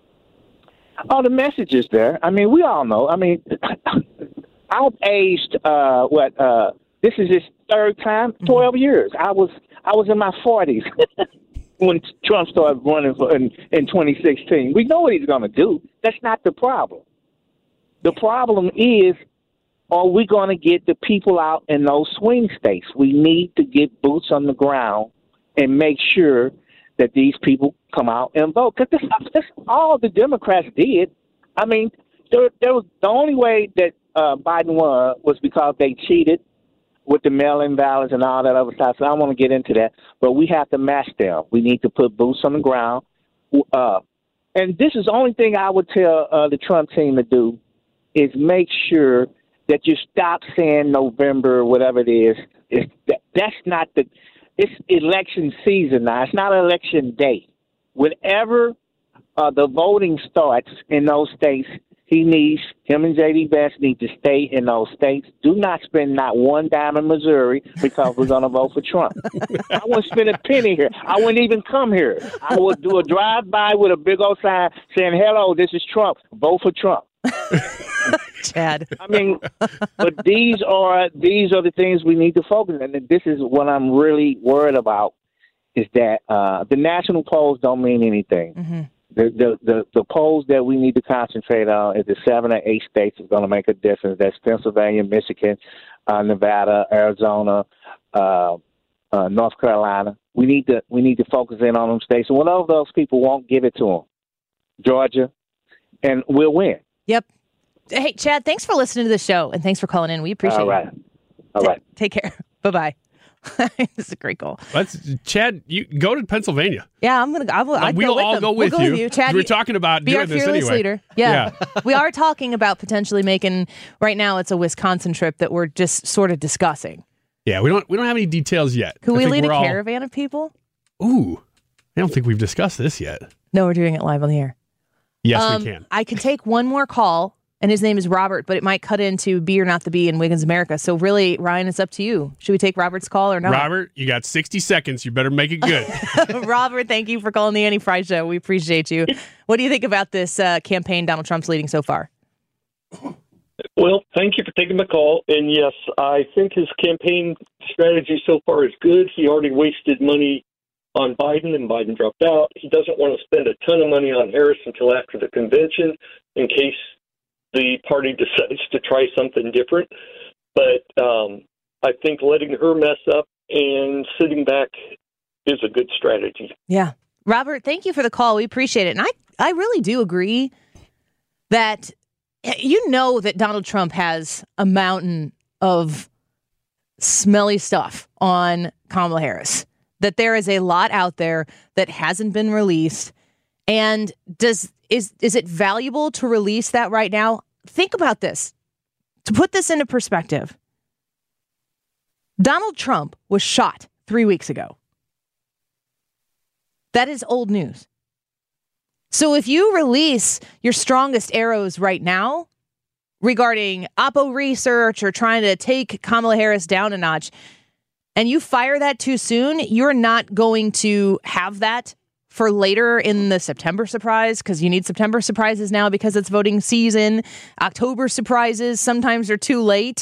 [SPEAKER 19] Oh, the message is there. I mean, we all know. I mean, I've aged. Uh, what? Uh, this is his third time. Twelve mm-hmm. years. I was. I was in my forties when Trump started running for, in, in twenty sixteen. We know what he's going to do. That's not the problem. The problem is, are we going to get the people out in those swing states? We need to get boots on the ground and make sure that these people come out and vote. Because that's, that's all the Democrats did. I mean, there, there was the only way that uh, Biden won was because they cheated with the mail-in ballots and all that other stuff. So I don't want to get into that. But we have to match them. We need to put boots on the ground. Uh, and this is the only thing I would tell uh, the Trump team to do is make sure that you stop saying November or whatever it is. It's, that, that's not the – it's election season now. It's not election day. Whenever uh, the voting starts in those states, he needs – him and J D. Vance need to stay in those states. Do not spend not one dime in Missouri because we're going to vote for Trump. I wouldn't spend a penny here. I wouldn't even come here. I would do a drive-by with a big old sign saying, hello, this is Trump. Vote for Trump.
[SPEAKER 3] Chad.
[SPEAKER 19] I mean, but these are these are the things we need to focus on. And this is what I'm really worried about is that uh, the national polls don't mean anything.
[SPEAKER 3] Mm-hmm.
[SPEAKER 19] The, the the the polls that we need to concentrate on is the seven or eight states is going to make a difference. That's Pennsylvania, Michigan, uh, Nevada, Arizona, uh, uh, North Carolina. We need to we need to focus in on them states. And whatever those people won't, give it to them. Georgia, and we'll win.
[SPEAKER 3] Yep. Hey, Chad, thanks for listening to the show, and thanks for calling in. We appreciate it.
[SPEAKER 19] All right. All right.
[SPEAKER 3] Take care. Bye-bye. This is a great call.
[SPEAKER 4] Let's Chad. You go to Pennsylvania.
[SPEAKER 3] Yeah, I'm gonna. I will. I'd
[SPEAKER 4] we'll
[SPEAKER 3] go with
[SPEAKER 4] all
[SPEAKER 3] them.
[SPEAKER 4] go with
[SPEAKER 3] we'll
[SPEAKER 4] you.
[SPEAKER 3] Go with you. Chad,
[SPEAKER 4] we're
[SPEAKER 3] you,
[SPEAKER 4] talking about
[SPEAKER 3] be
[SPEAKER 4] doing
[SPEAKER 3] our
[SPEAKER 4] this
[SPEAKER 3] fearless
[SPEAKER 4] anyway.
[SPEAKER 3] leader. Yeah,
[SPEAKER 4] yeah.
[SPEAKER 3] We are talking about potentially making. Right now, it's a Wisconsin trip that we're just sort of discussing.
[SPEAKER 4] Yeah, we don't. We don't have any details yet.
[SPEAKER 3] Could
[SPEAKER 4] I
[SPEAKER 3] we
[SPEAKER 4] think
[SPEAKER 3] lead a
[SPEAKER 4] we're all-
[SPEAKER 3] caravan of people?
[SPEAKER 4] Ooh, I don't think we've discussed this yet.
[SPEAKER 3] No, we're doing it live on the air.
[SPEAKER 4] Yes,
[SPEAKER 3] Um,
[SPEAKER 4] we can.
[SPEAKER 3] I can take one more call, and his name is Robert, but it might cut into Be or Not the Bee in Wiggins, America. So really, Ryan, it's up to you. Should we take Robert's call or not?
[SPEAKER 4] Robert, you got sixty seconds. You better make it good.
[SPEAKER 3] Robert, thank you for calling the Annie Fry Show. We appreciate you. What do you think about this uh, campaign Donald Trump's leading so far?
[SPEAKER 20] Well, thank you for taking my call. And yes, I think his campaign strategy so far is good. He already wasted money on Biden, and Biden dropped out. He doesn't want to spend a ton of money on Harris until after the convention in case the party decides to try something different. But um, I think letting her mess up and sitting back is a good strategy.
[SPEAKER 3] Yeah. Robert, thank you for the call. We appreciate it. And I, I really do agree that you know that Donald Trump has a mountain of smelly stuff on Kamala Harris, that there is a lot out there that hasn't been released. And does is is it valuable to release that right now? Think about this. To put this into perspective, Donald Trump was shot three weeks ago. That is old news. So if you release your strongest arrows right now regarding Oppo research or trying to take Kamala Harris down a notch, and you fire that too soon, you're not going to have that for later in the September surprise, because you need September surprises now because it's voting season. October surprises sometimes are too late.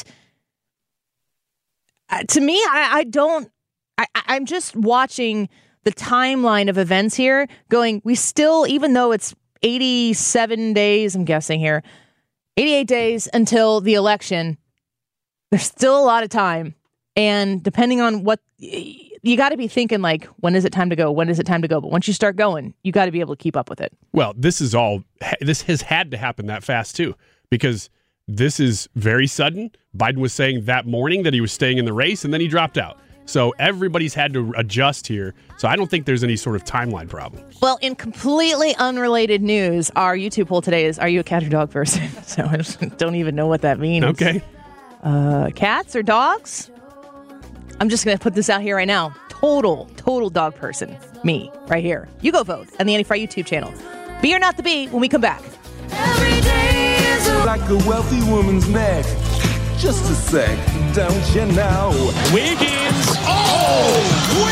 [SPEAKER 3] Uh, to me, I, I don't, I, I'm just watching the timeline of events here going, we still, even though it's eighty-seven days, I'm guessing here, eighty-eight days until the election, there's still a lot of time. And depending on what, you got to be thinking like, when is it time to go? When is it time to go? But once you start going, you got to be able to keep up with it.
[SPEAKER 4] Well, this is all, this has had to happen that fast too, because this is very sudden. Biden was saying that morning that he was staying in the race, and then he dropped out. So everybody's had to adjust here. So I don't think there's any sort of timeline problem.
[SPEAKER 3] Well, in completely unrelated news, our YouTube poll today is, are you a cat or dog person? So I just don't even know what that means.
[SPEAKER 4] Okay.
[SPEAKER 3] Uh, cats or dogs? I'm just going to put this out here right now. Total, total dog person. Me, right here. You go vote on the Annie Fry YouTube channel. Be or not the bee when we come back.
[SPEAKER 21] Every day is a- like a wealthy woman's neck. Just a sec, don't you know?
[SPEAKER 7] Wiggins! Oh!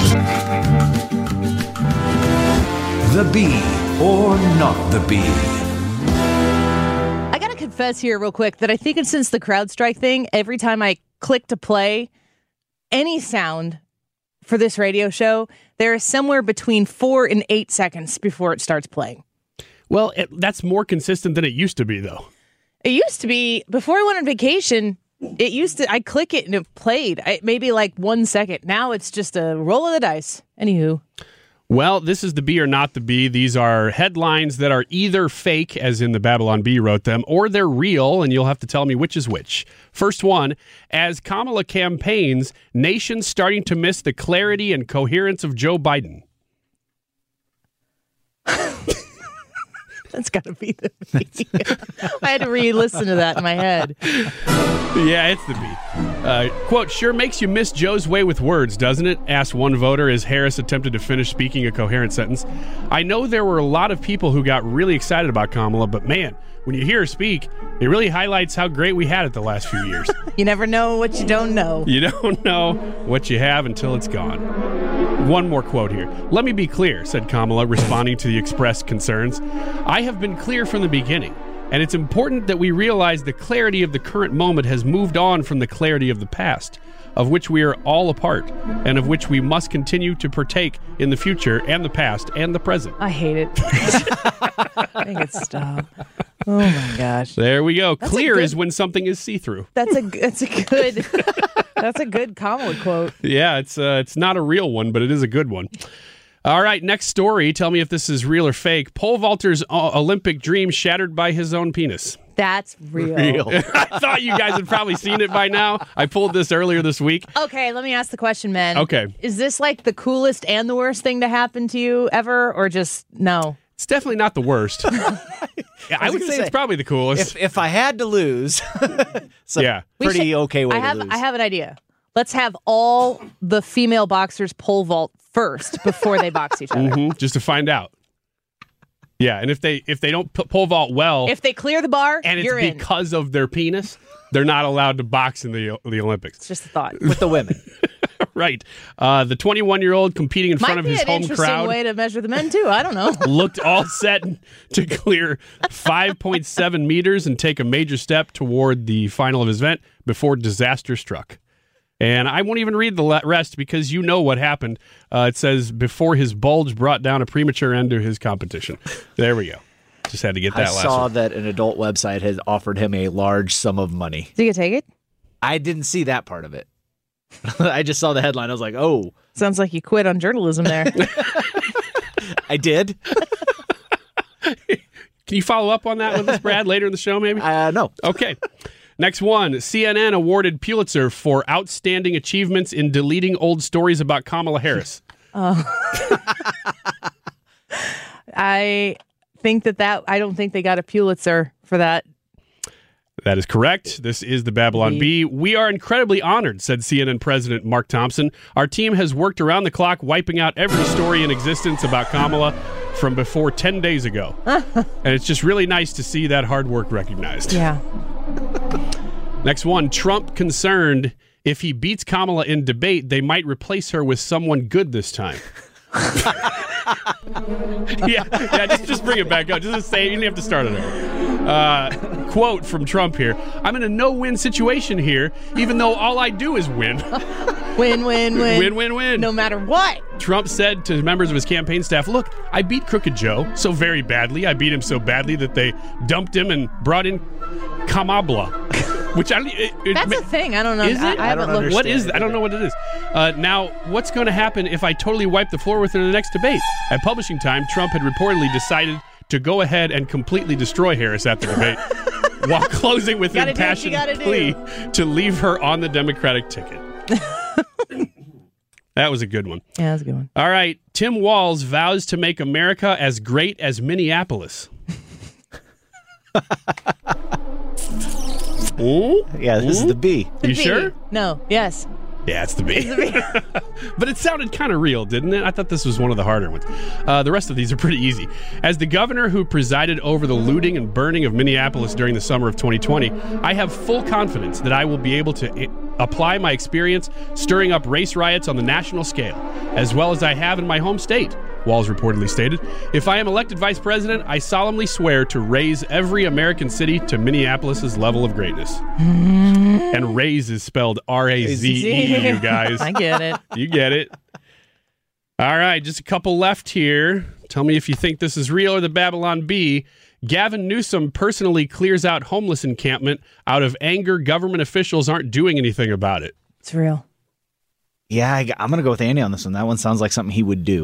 [SPEAKER 7] Wiggins!
[SPEAKER 21] The bee or not the bee?
[SPEAKER 3] I got to confess here real quick that I think it's since the CrowdStrike thing, every time I click to play any sound for this radio show, there is somewhere between four and eight seconds before it starts playing.
[SPEAKER 4] Well, it, that's more consistent than it used to be, though.
[SPEAKER 3] It used to be, before I went on vacation, it used to, I click it and it played. I, maybe like one second. Now it's just a roll of the dice. Anywho.
[SPEAKER 4] Well, this is the B or not the B. These are headlines that are either fake, as in the Babylon Bee wrote them, or they're real, and you'll have to tell me which is which. First one, as Kamala campaigns, nations starting to miss the clarity and coherence of Joe Biden.
[SPEAKER 3] That's got to be the B. I had to re-listen to that in my head.
[SPEAKER 4] Yeah, it's the B. Uh, quote, sure makes you miss Joe's way with words, doesn't it? Asked one voter as Harris attempted to finish speaking a coherent sentence. I know there were a lot of people who got really excited about Kamala, but man, when you hear her speak, it really highlights how great we had it the last few years.
[SPEAKER 3] You never know what you don't know.
[SPEAKER 4] You don't know what you have until it's gone. One more quote here. Let me be clear, said Kamala, responding to the expressed concerns. I have been clear from the beginning, and it's important that we realize the clarity of the current moment has moved on from the clarity of the past, of which we are all a part, and of which we must continue to partake in the future and the past and the present.
[SPEAKER 3] I hate it. I think it's stop. Oh my gosh.
[SPEAKER 4] There we go.
[SPEAKER 3] That's
[SPEAKER 4] Clear
[SPEAKER 3] good,
[SPEAKER 4] is when something is see-through.
[SPEAKER 3] That's a that's a good that's a good Kamala quote.
[SPEAKER 4] Yeah, it's uh, it's not a real one, but it is a good one. All right, next story. Tell me if this is real or fake. Pole vaulter's uh, Olympic dream shattered by his own penis.
[SPEAKER 3] That's real.
[SPEAKER 4] Real. I thought you guys had probably seen it by now. I pulled this earlier this week.
[SPEAKER 3] Okay, let me ask the question, man.
[SPEAKER 4] Okay.
[SPEAKER 3] Is this like the coolest and the worst thing to happen to you ever, or just no?
[SPEAKER 4] It's definitely not the worst. Yeah, I, I would say, say it's probably the coolest.
[SPEAKER 5] If, if I had to lose, so
[SPEAKER 4] yeah,
[SPEAKER 5] pretty
[SPEAKER 3] should,
[SPEAKER 5] okay way
[SPEAKER 3] I have,
[SPEAKER 5] to lose.
[SPEAKER 3] I have an idea. Let's have all the female boxers pole vault first before they box each other.
[SPEAKER 4] Mm-hmm, just to find out. Yeah, and if they if they don't p- pole vault well,
[SPEAKER 3] if they clear the bar,
[SPEAKER 4] and it's
[SPEAKER 3] you're in.
[SPEAKER 4] because of their penis, they're not allowed to box in the the Olympics.
[SPEAKER 3] It's just a thought
[SPEAKER 5] with the women.
[SPEAKER 4] Right. Uh, the twenty-one-year-old competing in
[SPEAKER 3] Might
[SPEAKER 4] front of his home
[SPEAKER 3] crowd. Might be an
[SPEAKER 4] crowd.
[SPEAKER 3] interesting way to measure the men too. I don't know.
[SPEAKER 4] Looked all set to clear five point seven meters and take a major step toward the final of his event before disaster struck. And I won't even read the rest because you know what happened. Uh, it says, before his bulge brought down a premature end to his competition. There we go. Just had to get that
[SPEAKER 5] I
[SPEAKER 4] last
[SPEAKER 5] saw
[SPEAKER 4] one.
[SPEAKER 5] that an adult website had offered him a large sum of money.
[SPEAKER 3] Did you take it?
[SPEAKER 5] I didn't see that part of it. I just saw the headline. I was like, oh.
[SPEAKER 3] Sounds like you quit on journalism there.
[SPEAKER 5] I did.
[SPEAKER 4] Can you follow up on that with us, Brad, later in the show, maybe?
[SPEAKER 5] Uh, no.
[SPEAKER 4] Okay. Next one. C N N awarded Pulitzer for outstanding achievements in deleting old stories about Kamala Harris.
[SPEAKER 3] Oh. I think that that, I don't think they got a Pulitzer for that.
[SPEAKER 4] That is correct. This is the Babylon Bee. We are incredibly honored, said C N N President Mark Thompson. Our team has worked around the clock, wiping out every story in existence about Kamala from before ten days ago. And it's just really nice to see that hard work recognized.
[SPEAKER 3] Yeah.
[SPEAKER 4] Next one. Trump concerned if he beats Kamala in debate, they might replace her with someone good this time. yeah, yeah. Just, just bring it back up. Just say it. You don't have to start it over. Uh, quote from Trump here: "I'm in a no-win situation here, even though all I do is win."
[SPEAKER 3] Win, win, win,
[SPEAKER 4] win, win, win.
[SPEAKER 3] No matter what.
[SPEAKER 4] Trump said to members of his campaign staff, "Look, I beat Crooked Joe so very badly. I beat him so badly that they dumped him and brought in Kamabla." Which I it, it,
[SPEAKER 3] that's a thing. I don't know.
[SPEAKER 4] Is it?
[SPEAKER 3] I, I haven't looked.
[SPEAKER 4] What is? I don't know what it is. Uh, now, what's going to happen if I totally wipe the floor with her in the next debate? At publishing time, Trump had reportedly decided to go ahead and completely destroy Harris at the debate, while closing with an impassioned plea to leave her on the Democratic ticket. That was a good one.
[SPEAKER 3] Yeah, that was a good one.
[SPEAKER 4] All right, Tim Walz vows to make America as great as Minneapolis. Ooh?
[SPEAKER 5] Yeah, this
[SPEAKER 4] Ooh?
[SPEAKER 5] is the B.
[SPEAKER 3] The
[SPEAKER 4] you
[SPEAKER 3] B.
[SPEAKER 4] sure?
[SPEAKER 3] No. Yes.
[SPEAKER 4] Yeah, it's the B.
[SPEAKER 3] It's the B.
[SPEAKER 4] But it sounded kind of real, didn't it? I thought this was one of the harder ones. Uh, the rest of these are pretty easy. As the governor who presided over the looting and burning of Minneapolis during the summer of twenty twenty, I have full confidence that I will be able to I- apply my experience stirring up race riots on the national scale, as well as I have in my home state. Walz reportedly stated, "If I am elected vice president, I solemnly swear to raise every American city to Minneapolis' level of greatness." And raise is spelled R A Z E, you guys.
[SPEAKER 3] I get it.
[SPEAKER 4] You get it. All right, just a couple left here. Tell me if you think this is real or the Babylon Bee. Gavin Newsom personally clears out homeless encampment out of anger government officials aren't doing anything about it.
[SPEAKER 3] It's real.
[SPEAKER 5] Yeah, I, I'm going to go with Andy on this one. That one sounds like something he would do.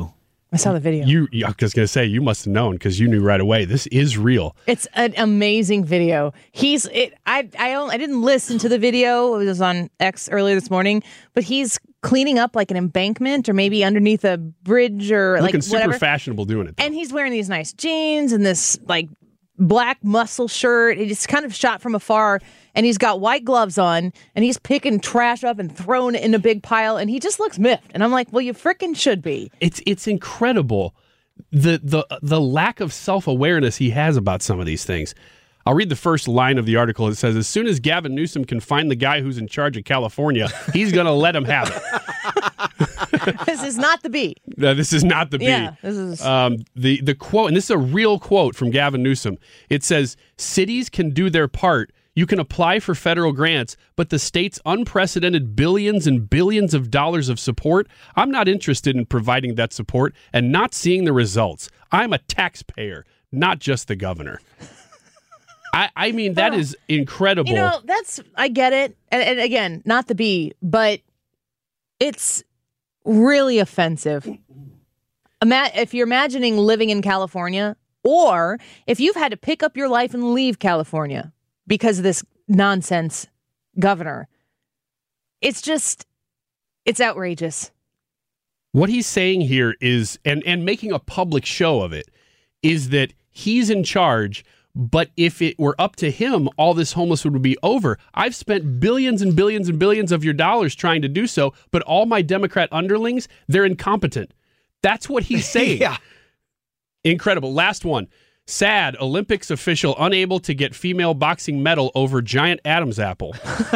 [SPEAKER 3] I saw the video.
[SPEAKER 4] You, I was going to say, you must have known because you knew right away. This is real.
[SPEAKER 3] It's an amazing video. He's it. I I don't, I didn't listen to the video. It was on X earlier this morning, but he's cleaning up like an embankment or maybe underneath a bridge or
[SPEAKER 4] Looking
[SPEAKER 3] like
[SPEAKER 4] super
[SPEAKER 3] whatever.
[SPEAKER 4] fashionable doing it.
[SPEAKER 3] And he's wearing these nice jeans and this like black muscle shirt. It's kind of shot from afar, and he's got white gloves on, and he's picking trash up and throwing it in a big pile, and he just looks miffed. And I'm like, well, you frickin' should be.
[SPEAKER 4] It's it's incredible the the the lack of self-awareness he has about some of these things. I'll read the first line of the article. It says, as soon as Gavin Newsom can find the guy who's in charge of California, he's going to let him have it.
[SPEAKER 3] This is not the B.
[SPEAKER 4] No, this is not the B.
[SPEAKER 3] Yeah, this is...
[SPEAKER 4] Um, the, the quote, and this is a real quote from Gavin Newsom. It says, cities can do their part. You can apply for federal grants, but the state's unprecedented billions and billions of dollars of support, I'm not interested in providing that support and not seeing the results. I'm a taxpayer, not just the governor. I, I mean, that is incredible.
[SPEAKER 3] You know, that's, I get it. And, and again, not the B, but it's really offensive. Ima- if you're imagining living in California, or if you've had to pick up your life and leave California because of this nonsense governor, it's just, it's outrageous.
[SPEAKER 4] What he's saying here is, and, and making a public show of it, is that he's in charge. But if it were up to him, all this homeless would be over. I've spent billions and billions and billions of your dollars trying to do so, but all my Democrat underlings, they're incompetent. That's what he's saying.
[SPEAKER 5] Yeah.
[SPEAKER 4] Incredible. Last one. Sad, Olympics official unable to get female boxing medal over giant Adam's apple.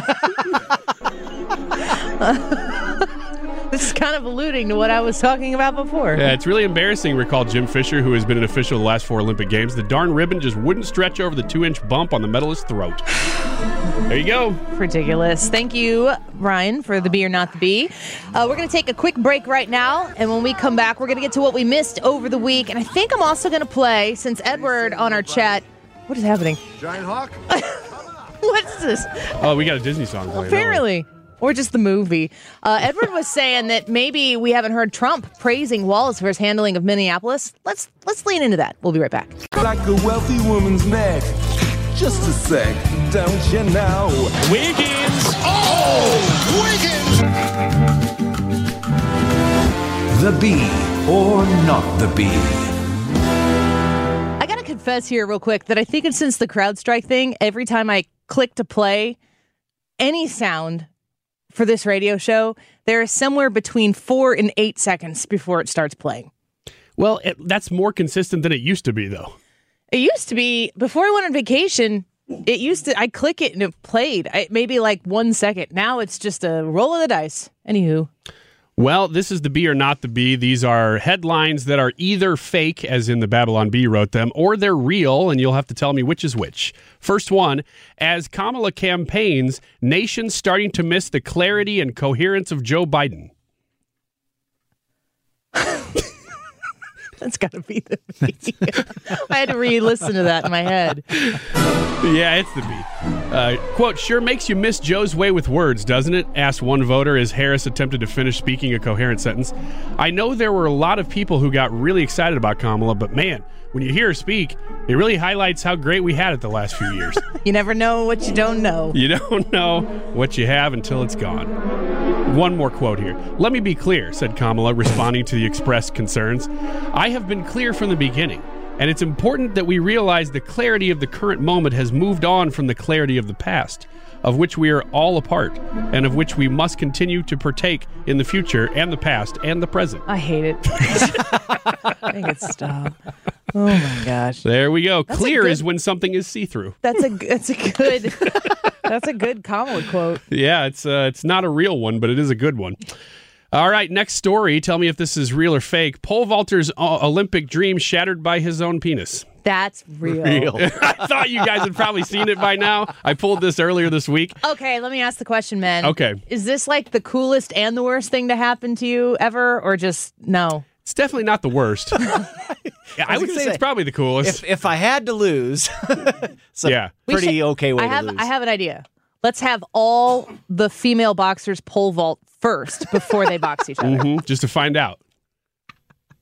[SPEAKER 3] This is kind of alluding to what I was talking about before.
[SPEAKER 4] Yeah, it's really embarrassing, recalled Jim Fisher, who has been an official the last four Olympic Games. The darn ribbon just wouldn't stretch over the two-inch bump on the medalist's throat. There you go.
[SPEAKER 3] Ridiculous. Thank you, Ryan, for the B or not the B. Uh, we're going to take a quick break right now, and when we come back, we're going to get to what we missed over the week. And I think I'm also going to play, since Edward on our chat, what is happening?
[SPEAKER 1] Giant Hawk?
[SPEAKER 3] What's this?
[SPEAKER 4] Oh, we got a Disney song playing.
[SPEAKER 3] Apparently. Or just the movie. Uh, Edward was saying that maybe we haven't heard Trump praising Wallace for his handling of Minneapolis. Let's let's lean into that. We'll be right back.
[SPEAKER 21] Like a wealthy woman's neck. Just a sec, don't you know?
[SPEAKER 7] Wiggins! Oh! Wiggins!
[SPEAKER 22] The B or not the B.
[SPEAKER 3] I got to confess here real quick that I think it's since the CrowdStrike thing, every time I click to play any sound for this radio show, there is somewhere between four and eight seconds before it starts playing.
[SPEAKER 4] Well, it, that's more consistent than it used to be, though.
[SPEAKER 3] It used to be, before I went on vacation, it used to, I click it and it played. I, maybe like one second. Now it's just a roll of the dice. Anywho.
[SPEAKER 4] Well, this is the B or not the B. These are headlines that are either fake, as in the Babylon Bee wrote them, or they're real, and you'll have to tell me which is which. First one, as Kamala campaigns, nations starting to miss the clarity and coherence of Joe Biden.
[SPEAKER 3] That's got to be the B. I had to re-listen to that in my head.
[SPEAKER 4] Yeah, it's the B. Uh, quote, sure makes you miss Joe's way with words, doesn't it? Asked one voter as Harris attempted to finish speaking a coherent sentence. I know there were a lot of people who got really excited about Kamala, but man, when you hear her speak, it really highlights how great we had it the last few years.
[SPEAKER 3] You never know what you don't know.
[SPEAKER 4] You don't know what you have until it's gone. One more quote here. Let me be clear, said Kamala, responding to the expressed concerns. I have been clear from the beginning, and it's important that we realize the clarity of the current moment has moved on from the clarity of the past, of which we are all a part, and of which we must continue to partake in the future and the past and the present.
[SPEAKER 3] I hate it. Make it stop. Oh my gosh.
[SPEAKER 4] There we go.
[SPEAKER 3] That's
[SPEAKER 4] Clear
[SPEAKER 3] good,
[SPEAKER 4] is when something is see-through.
[SPEAKER 3] That's a that's a good that's a good Kamala quote.
[SPEAKER 4] Yeah, it's uh, it's not a real one, but it is a good one. All right, next story. Tell me if this is real or fake. Pole vaulter's uh, Olympic dream shattered by his own penis.
[SPEAKER 3] That's real.
[SPEAKER 4] Real. I thought you guys had probably seen it by now. I pulled this earlier this week.
[SPEAKER 3] Okay, let me ask the question, man.
[SPEAKER 4] Okay.
[SPEAKER 3] Is this like the coolest and the worst thing to happen to you ever, or just no?
[SPEAKER 4] It's definitely not the worst. Yeah, I, I would say, say it's probably the coolest.
[SPEAKER 5] If, if I had to lose, it's a
[SPEAKER 4] yeah.
[SPEAKER 5] pretty
[SPEAKER 3] should,
[SPEAKER 5] okay way
[SPEAKER 3] I have,
[SPEAKER 5] to lose.
[SPEAKER 3] I have an idea. Let's have all the female boxers pole vault first before they box each other.
[SPEAKER 4] Mm-hmm, just to find out.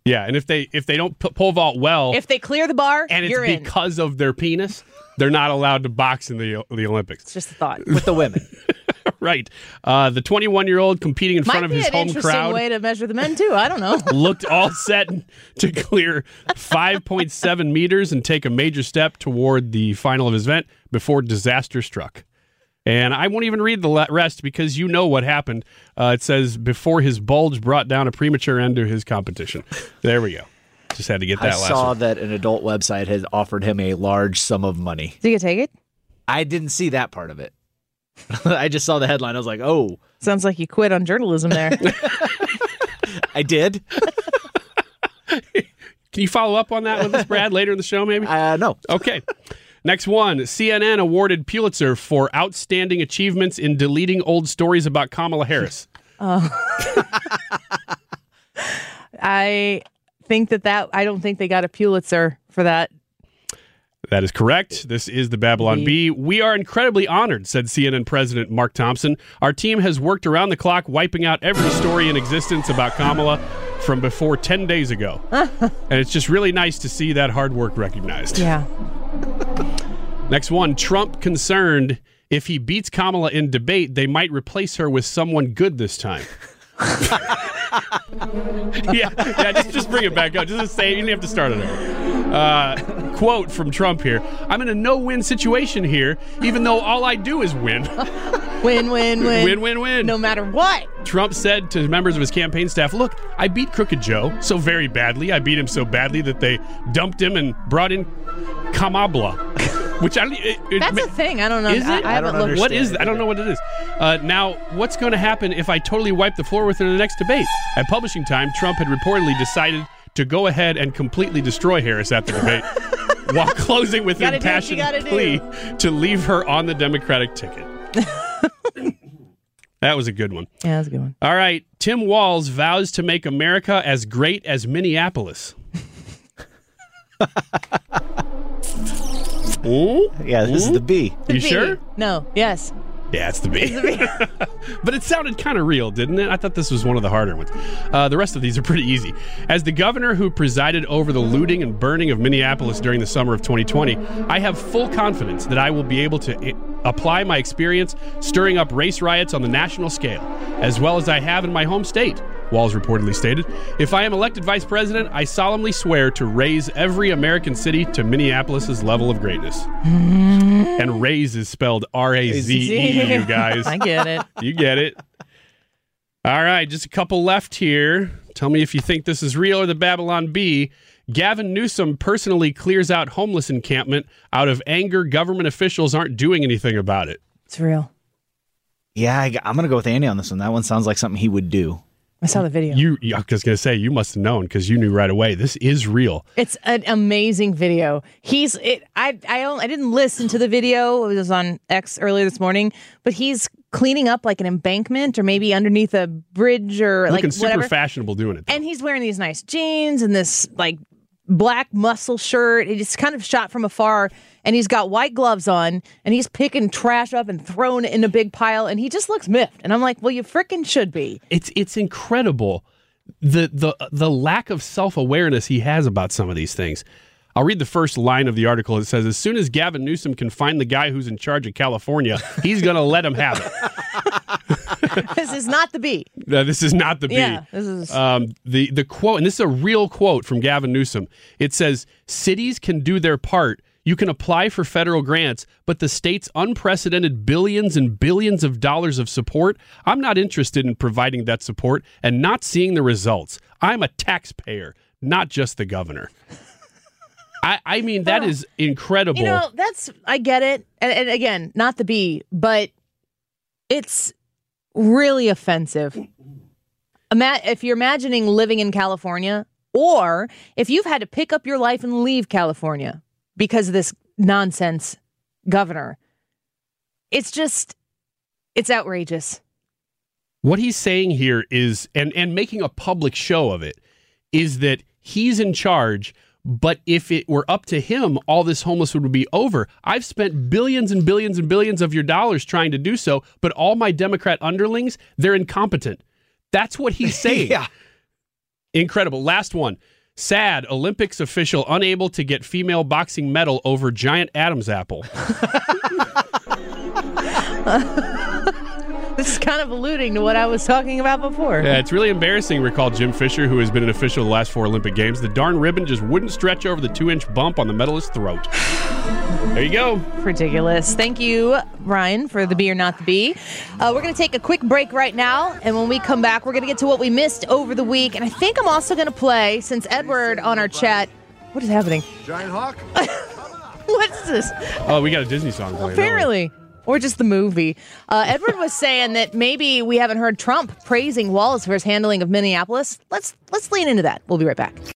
[SPEAKER 4] Yeah, and if they if they don't p- pole vault well,
[SPEAKER 3] If they clear the bar,
[SPEAKER 4] and it's
[SPEAKER 3] you're in.
[SPEAKER 4] because of their penis, they're not allowed to box in the the Olympics.
[SPEAKER 3] It's just a thought.
[SPEAKER 5] With the women.
[SPEAKER 4] Right. Uh, the twenty-one-year-old competing in
[SPEAKER 3] Might
[SPEAKER 4] front of
[SPEAKER 3] be
[SPEAKER 4] his
[SPEAKER 3] an
[SPEAKER 4] home
[SPEAKER 3] interesting
[SPEAKER 4] crowd
[SPEAKER 3] way to measure the men, too. I don't know.
[SPEAKER 4] looked all set to clear five point seven meters and take a major step toward the final of his event before disaster struck. And I won't even read the le- rest because you know what happened. Uh, it says, before his bulge brought down a premature end to his competition. There we go. Just had to get that
[SPEAKER 5] I
[SPEAKER 4] last
[SPEAKER 5] saw
[SPEAKER 4] one.
[SPEAKER 5] that an adult website had offered him a large sum of money.
[SPEAKER 3] Did you take it?
[SPEAKER 5] I didn't see that part of it. I just saw the headline. I was like, oh.
[SPEAKER 3] Sounds like you quit on journalism there.
[SPEAKER 5] I did.
[SPEAKER 4] Can you follow up on that with us, Brad, later in the show, maybe?
[SPEAKER 5] Uh, no.
[SPEAKER 4] Okay. Next one. C N N awarded Pulitzer for outstanding achievements in deleting old stories about Kamala Harris.
[SPEAKER 3] Oh. I think that that, I don't think they got a Pulitzer for that.
[SPEAKER 4] That is correct. This is the Babylon Bee. We are incredibly honored, said C N N President Mark Thompson. Our team has worked around the clock, wiping out every story in existence about Kamala from before ten days ago. And it's just really nice to see that hard work recognized.
[SPEAKER 3] Yeah.
[SPEAKER 4] Next one. Trump concerned if he beats Kamala in debate, they might replace her with someone good this time. yeah, yeah, just, just bring it back up. Just say, you don't have to start it over. Uh, quote from Trump here. I'm in a no-win situation here, even though all I do is win.
[SPEAKER 3] Win, win, win.
[SPEAKER 4] Win, win, win.
[SPEAKER 3] No matter what.
[SPEAKER 4] Trump said to members of his campaign staff, look, I beat Crooked Joe so very badly. I beat him so badly that they dumped him and brought in Kamabla. Which I, it, it,
[SPEAKER 3] That's a thing. I don't know.
[SPEAKER 4] Is it?
[SPEAKER 3] I, I haven't looked.
[SPEAKER 4] What is? I don't know what it is. Uh, now, what's going to happen if I totally wipe the floor with her in the next debate? At publishing time, Trump had reportedly decided to go ahead and completely destroy Harris at the debate, while closing with an impassioned plea to leave her on the Democratic ticket. That was a good one.
[SPEAKER 3] Yeah, that's a good one.
[SPEAKER 4] All right, Tim Walz vows to make America as great as Minneapolis. Ooh?
[SPEAKER 5] Yeah, this
[SPEAKER 4] Ooh?
[SPEAKER 5] is the B.
[SPEAKER 3] The
[SPEAKER 4] You
[SPEAKER 3] B.
[SPEAKER 4] sure?
[SPEAKER 3] No. Yes.
[SPEAKER 4] Yeah, it's the B.
[SPEAKER 3] It's the B.
[SPEAKER 4] But it sounded kind of real, didn't it? I thought this was one of the harder ones. Uh, the rest of these are pretty easy. As the governor who presided over the looting and burning of Minneapolis during the summer of twenty twenty, I have full confidence that I will be able to I- apply my experience stirring up race riots on the national scale, as well as I have in my home state. Walz reportedly stated, if I am elected vice president, I solemnly swear to raise every American city to Minneapolis' level of greatness. And raise is spelled R A Z E, you guys.
[SPEAKER 3] I get it.
[SPEAKER 4] You get it. All right, just a couple left here. Tell me if you think this is real or the Babylon Bee. Gavin Newsom personally clears out homeless encampment out of anger government officials aren't doing anything about it.
[SPEAKER 3] It's real.
[SPEAKER 5] Yeah, I, I'm going to go with Andy on this one. That one sounds like something he would do.
[SPEAKER 3] I saw the video.
[SPEAKER 4] You, I was going to say, you must have known because you knew right away. This is real.
[SPEAKER 3] It's an amazing video. He's it. I I don't, I didn't listen to the video. It was on X earlier this morning, but he's cleaning up like an embankment or maybe underneath a bridge or
[SPEAKER 4] Looking
[SPEAKER 3] like
[SPEAKER 4] super
[SPEAKER 3] whatever.
[SPEAKER 4] fashionable doing it.
[SPEAKER 3] And he's wearing these nice jeans and this like black muscle shirt. It's kind of shot from afar, and he's got white gloves on, and he's picking trash up and throwing it in a big pile, and he just looks miffed. And I'm like, well, you frickin' should be.
[SPEAKER 4] It's it's incredible the the the lack of self-awareness he has about some of these things. I'll read the first line of the article. It says, as soon as Gavin Newsom can find the guy who's in charge of California, he's going to let him have it.
[SPEAKER 3] This is not the B.
[SPEAKER 4] No, this is not the B.
[SPEAKER 3] Yeah, this is...
[SPEAKER 4] Um, the, the quote, and this is a real quote from Gavin Newsom. It says, cities can do their part. You can apply for federal grants, but the state's unprecedented billions and billions of dollars of support, I'm not interested in providing that support and not seeing the results. I'm a taxpayer, not just the governor. I, I mean, that is incredible.
[SPEAKER 3] You know, that's, I get it. And, and again, not the B, but it's really offensive. Ima- if you're imagining living in California, or if you've had to pick up your life and leave California because of this nonsense governor, it's just, it's outrageous.
[SPEAKER 4] What he's saying here is, and, and making a public show of it, is that he's in charge. But if it were up to him, all this homeless would be over. I've spent billions and billions and billions of your dollars trying to do so, but all my Democrat underlings, they're incompetent. That's what he's saying.
[SPEAKER 5] Yeah.
[SPEAKER 4] Incredible. Last one. Sad, Olympics official unable to get female boxing medal over giant Adam's apple.
[SPEAKER 3] This is kind of alluding to what I was talking about before.
[SPEAKER 4] Yeah, it's really embarrassing, recalled Jim Fisher, who has been an official the last four Olympic Games. The darn ribbon just wouldn't stretch over the two-inch bump on the medalist's throat. There you go.
[SPEAKER 3] Ridiculous. Thank you, Ryan, for the Be or Not the Bee. Uh, we're going to take a quick break right now, and when we come back, we're going to get to what we missed over the week. And I think I'm also going to play, since Edward on our chat, what is happening?
[SPEAKER 1] Giant hawk?
[SPEAKER 3] What's this?
[SPEAKER 4] Oh, we got a Disney song playing.
[SPEAKER 3] Apparently. Or just the movie. Uh, Edward was saying that maybe we haven't heard Trump praising Walz for his handling of Minneapolis. Let's let's lean into that. We'll be right back.